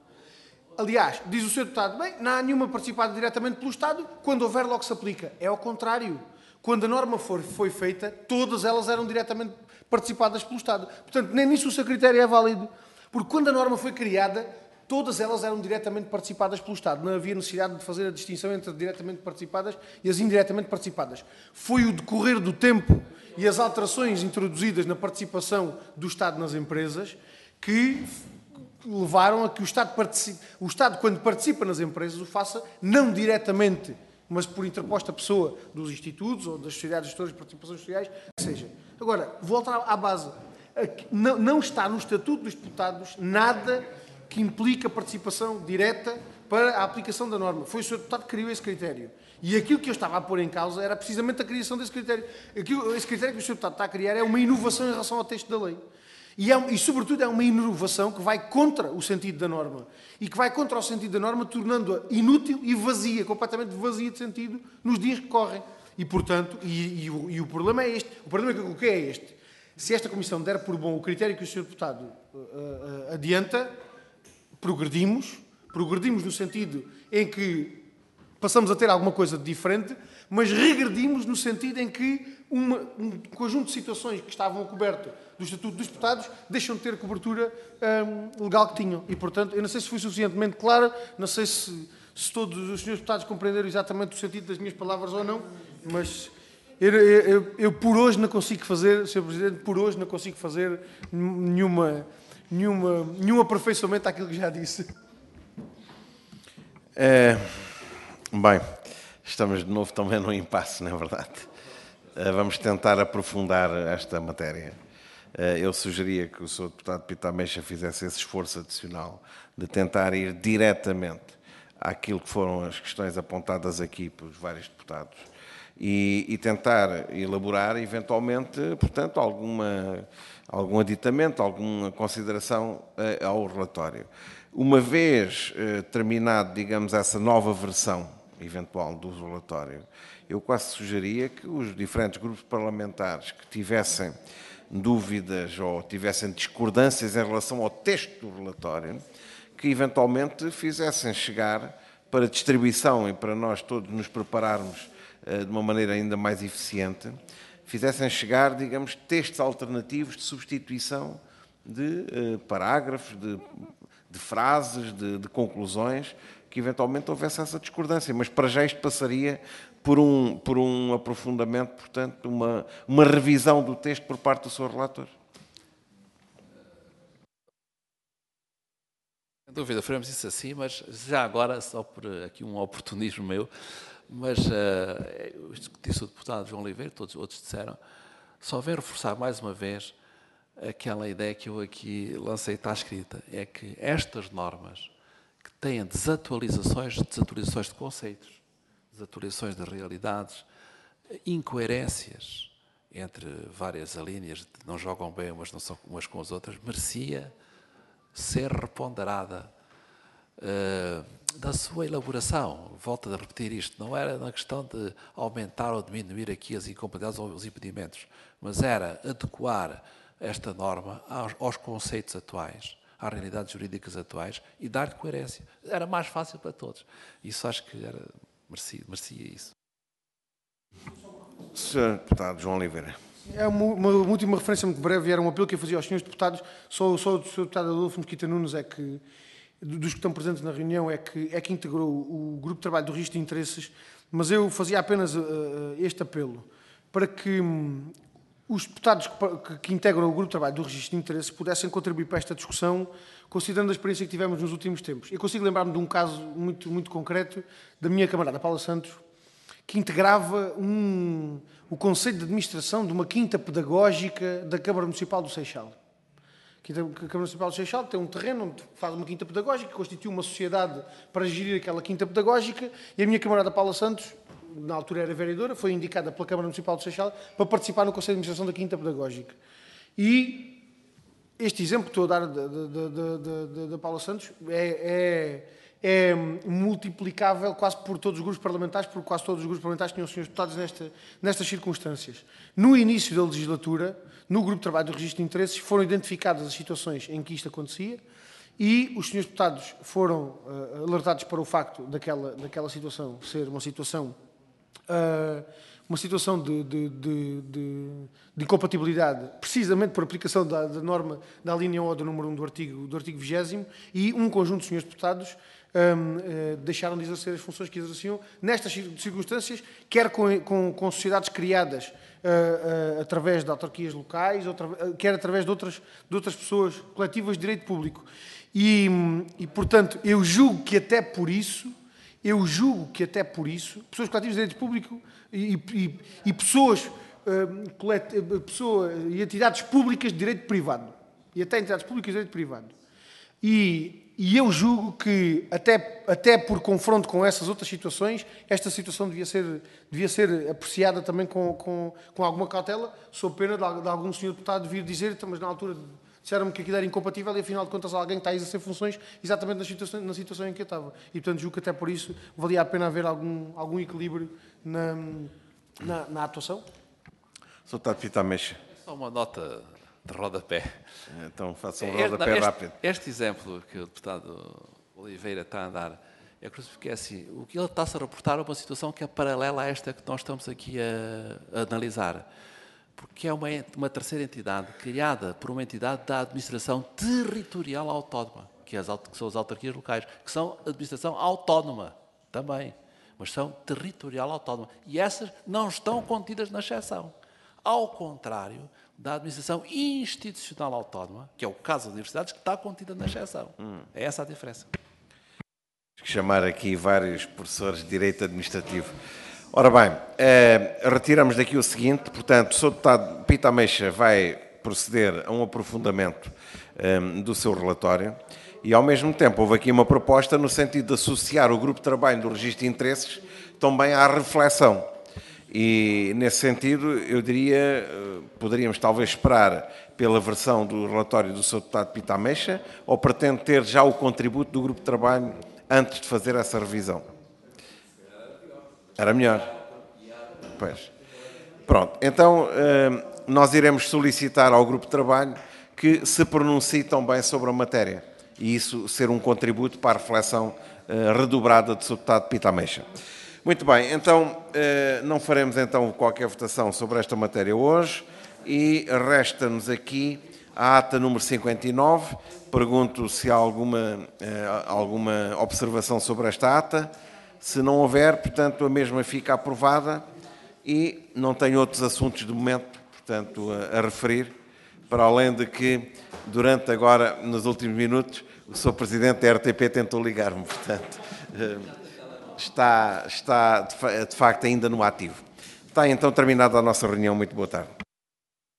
Aliás, diz o senhor Deputado, bem, não há nenhuma participada diretamente pelo Estado, quando houver logo se aplica. É ao contrário. Quando a norma for, foi feita, todas elas eram diretamente participadas pelo Estado. Portanto, nem nisso o seu critério é válido. Porque quando a norma foi criada, todas elas eram diretamente participadas pelo Estado. Não havia necessidade de fazer a distinção entre diretamente participadas e as indiretamente participadas. Foi o decorrer do tempo e as alterações introduzidas na participação do Estado nas empresas que levaram a que o Estado, participe, o Estado, quando participa nas empresas, o faça não diretamente, mas por interposta pessoa dos institutos ou das sociedades gestoras de participações sociais, que seja. Agora, volto à base. Não, não está no Estatuto dos Deputados nada que implica participação direta para a aplicação da norma. Foi o senhor Deputado que criou esse critério. E aquilo que eu estava a pôr em causa era precisamente a criação desse critério. Aquilo, esse critério que o senhor Deputado está a criar é uma inovação em relação ao texto da lei. E, é, e, sobretudo, é uma inovação que vai contra o sentido da norma. E que vai contra o sentido da norma, tornando-a inútil e vazia, completamente vazia de sentido, nos dias que correm. E, portanto, e, e, o, e o problema é este. O problema que eu coloquei é este. Se esta Comissão der por bom o critério que o senhor Deputado uh, uh, adianta, progredimos. Progredimos no sentido em que passamos a ter alguma coisa de diferente, mas regredimos no sentido em que uma, um conjunto de situações que estavam a coberto do Estatuto dos Deputados deixam de ter a cobertura um, legal que tinham. E, portanto, eu não sei se fui suficientemente clara, não sei se, se todos os senhores deputados compreenderam exatamente o sentido das minhas palavras ou não, mas eu, eu, eu, eu por hoje não consigo fazer, senhor Presidente, por hoje não consigo fazer nenhuma, nenhuma, nenhum aperfeiçoamento àquilo que já disse. É, bem, estamos de novo também num impasse, não é verdade? É, vamos tentar aprofundar esta matéria. Eu sugeria que o senhor Deputado Pita Ameixa fizesse esse esforço adicional de tentar ir diretamente àquilo que foram as questões apontadas aqui pelos vários deputados e, e tentar elaborar, eventualmente, portanto, alguma, algum aditamento, alguma consideração uh, ao relatório. Uma vez uh, terminado, digamos, essa nova versão eventual do relatório, eu quase sugeria que os diferentes grupos parlamentares que tivessem dúvidas ou tivessem discordâncias em relação ao texto do relatório, que eventualmente fizessem chegar para distribuição e para nós todos nos prepararmos uh, de uma maneira ainda mais eficiente, fizessem chegar, digamos, textos alternativos de substituição de uh, parágrafos, de, de frases, de, de conclusões, que eventualmente houvesse essa discordância. Mas para já isto passaria por um, por um aprofundamento, portanto, uma, uma revisão do texto por parte do senhor relator. Sem dúvida, faremos isso assim, mas já agora, só por aqui um oportunismo meu, mas uh, isto que disse o deputado João Oliveira, todos os outros disseram, só vem reforçar mais uma vez aquela ideia que eu aqui lancei, está escrita, é que estas normas que têm desatualizações, desatualizações de conceitos, desatualizações de realidades, incoerências entre várias alíneas, não jogam bem umas, não são umas com as outras, merecia ser reponderada uh, da sua elaboração. Volto a repetir isto, não era na questão de aumentar ou diminuir aqui as incompatibilidades ou os impedimentos, mas era adequar esta norma aos, aos conceitos atuais, às realidades jurídicas atuais e dar-lhe coerência. Era mais fácil para todos. Isso acho que era, merecia, merecia isso. senhor Deputado João Oliveira. É uma, uma, uma última referência muito breve, era um apelo que eu fazia aos senhores deputados, só, só o senhor Deputado Adolfo Mesquita Nunes é que, dos que estão presentes na reunião, é que, é que integrou o Grupo de Trabalho do Registro de Interesses, mas eu fazia apenas uh, este apelo, para que um, os deputados que, que, que integram o Grupo de Trabalho do Registro de Interesses pudessem contribuir para esta discussão, considerando a experiência que tivemos nos últimos tempos. Eu consigo lembrar-me de um caso muito, muito concreto da minha camarada Paula Santos, que integrava um, o Conselho de Administração de uma quinta pedagógica da Câmara Municipal do Seixal. A Câmara Municipal do Seixal tem um terreno onde faz uma quinta pedagógica, constitui uma sociedade para gerir aquela quinta pedagógica, e a minha camarada Paula Santos, na altura era vereadora, foi indicada pela Câmara Municipal do Seixal para participar no Conselho de Administração da quinta pedagógica. E este exemplo que estou a dar da Paula Santos é... é é multiplicável quase por todos os grupos parlamentares, por quase todos os grupos parlamentares que tinham os senhores deputados nesta, nestas circunstâncias. No início da legislatura, no Grupo de Trabalho do Registro de Interesses, foram identificadas as situações em que isto acontecia e os senhores deputados foram uh, alertados para o facto daquela, daquela situação ser uma situação, uh, uma situação de, de, de, de, de incompatibilidade, precisamente por aplicação da, da norma da linha O do número um do artigo, do artigo vigésimo, e um conjunto de senhores deputados Um, uh, deixaram de exercer as funções que exerciam nestas circunstâncias, quer com, com, com sociedades criadas uh, uh, através de autarquias locais, outra, uh, quer através de outras, de outras pessoas coletivas de direito público. E, e, portanto, eu julgo que até por isso, eu julgo que até por isso, pessoas coletivas de direito público e, e, e pessoas, uh, colet, pessoa, e entidades públicas de direito privado, e até entidades públicas de direito privado. E E eu julgo que, até, até por confronto com essas outras situações, esta situação devia ser, devia ser apreciada também com, com, com alguma cautela, sob pena de, de algum senhor deputado vir dizer, mas na altura disseram-me que aquilo era incompatível e, afinal de contas, alguém está a exercer funções exatamente na situação, na situação em que eu estava. E, portanto, julgo que até por isso valia a pena haver algum, algum equilíbrio na, na, na atuação. senhor Deputado Pita Ameixa. Só uma nota de rodapé. Então, faça um este, rodapé este, rápido. Este exemplo que o deputado Oliveira está a dar, é curioso porque é assim, o que ele está-se a reportar é uma situação que é paralela a esta que nós estamos aqui a, a analisar. Porque é uma, uma terceira entidade criada por uma entidade da administração territorial autónoma, que, é as, que são as autarquias locais, que são administração autónoma também, mas são territorial autónoma. E essas não estão contidas na exceção. Ao contrário da administração institucional autónoma, que é o caso das universidades, que está contida na exceção. Hum. É essa a diferença. Temos que chamar aqui vários professores de Direito Administrativo. Ora bem, eh, retiramos daqui o seguinte, portanto, o senhor Deputado Pita Ameixa vai proceder a um aprofundamento eh, do seu relatório e, ao mesmo tempo, houve aqui uma proposta no sentido de associar o Grupo de Trabalho do Registro de Interesses também à reflexão. E, nesse sentido, eu diria, poderíamos talvez esperar pela versão do relatório do senhor Deputado Pita Ameixa, ou pretende ter já o contributo do Grupo de Trabalho antes de fazer essa revisão? Era melhor. Pois. Pronto. Então, nós iremos solicitar ao Grupo de Trabalho que se pronuncie também sobre a matéria. E isso ser um contributo para a reflexão redobrada do senhor Deputado Pita Ameixa. Muito bem, então não faremos então qualquer votação sobre esta matéria hoje e resta-nos aqui a ata número cinquenta e nove. Pergunto se há alguma, alguma observação sobre esta ata. Se não houver, portanto, a mesma fica aprovada e não tenho outros assuntos de momento, portanto, a, a referir, para além de que, durante agora, nos últimos minutos, o senhor Presidente da R T P tentou ligar-me, portanto... Está, está, de facto, ainda no ativo. Está, então, terminada a nossa reunião. Muito boa tarde.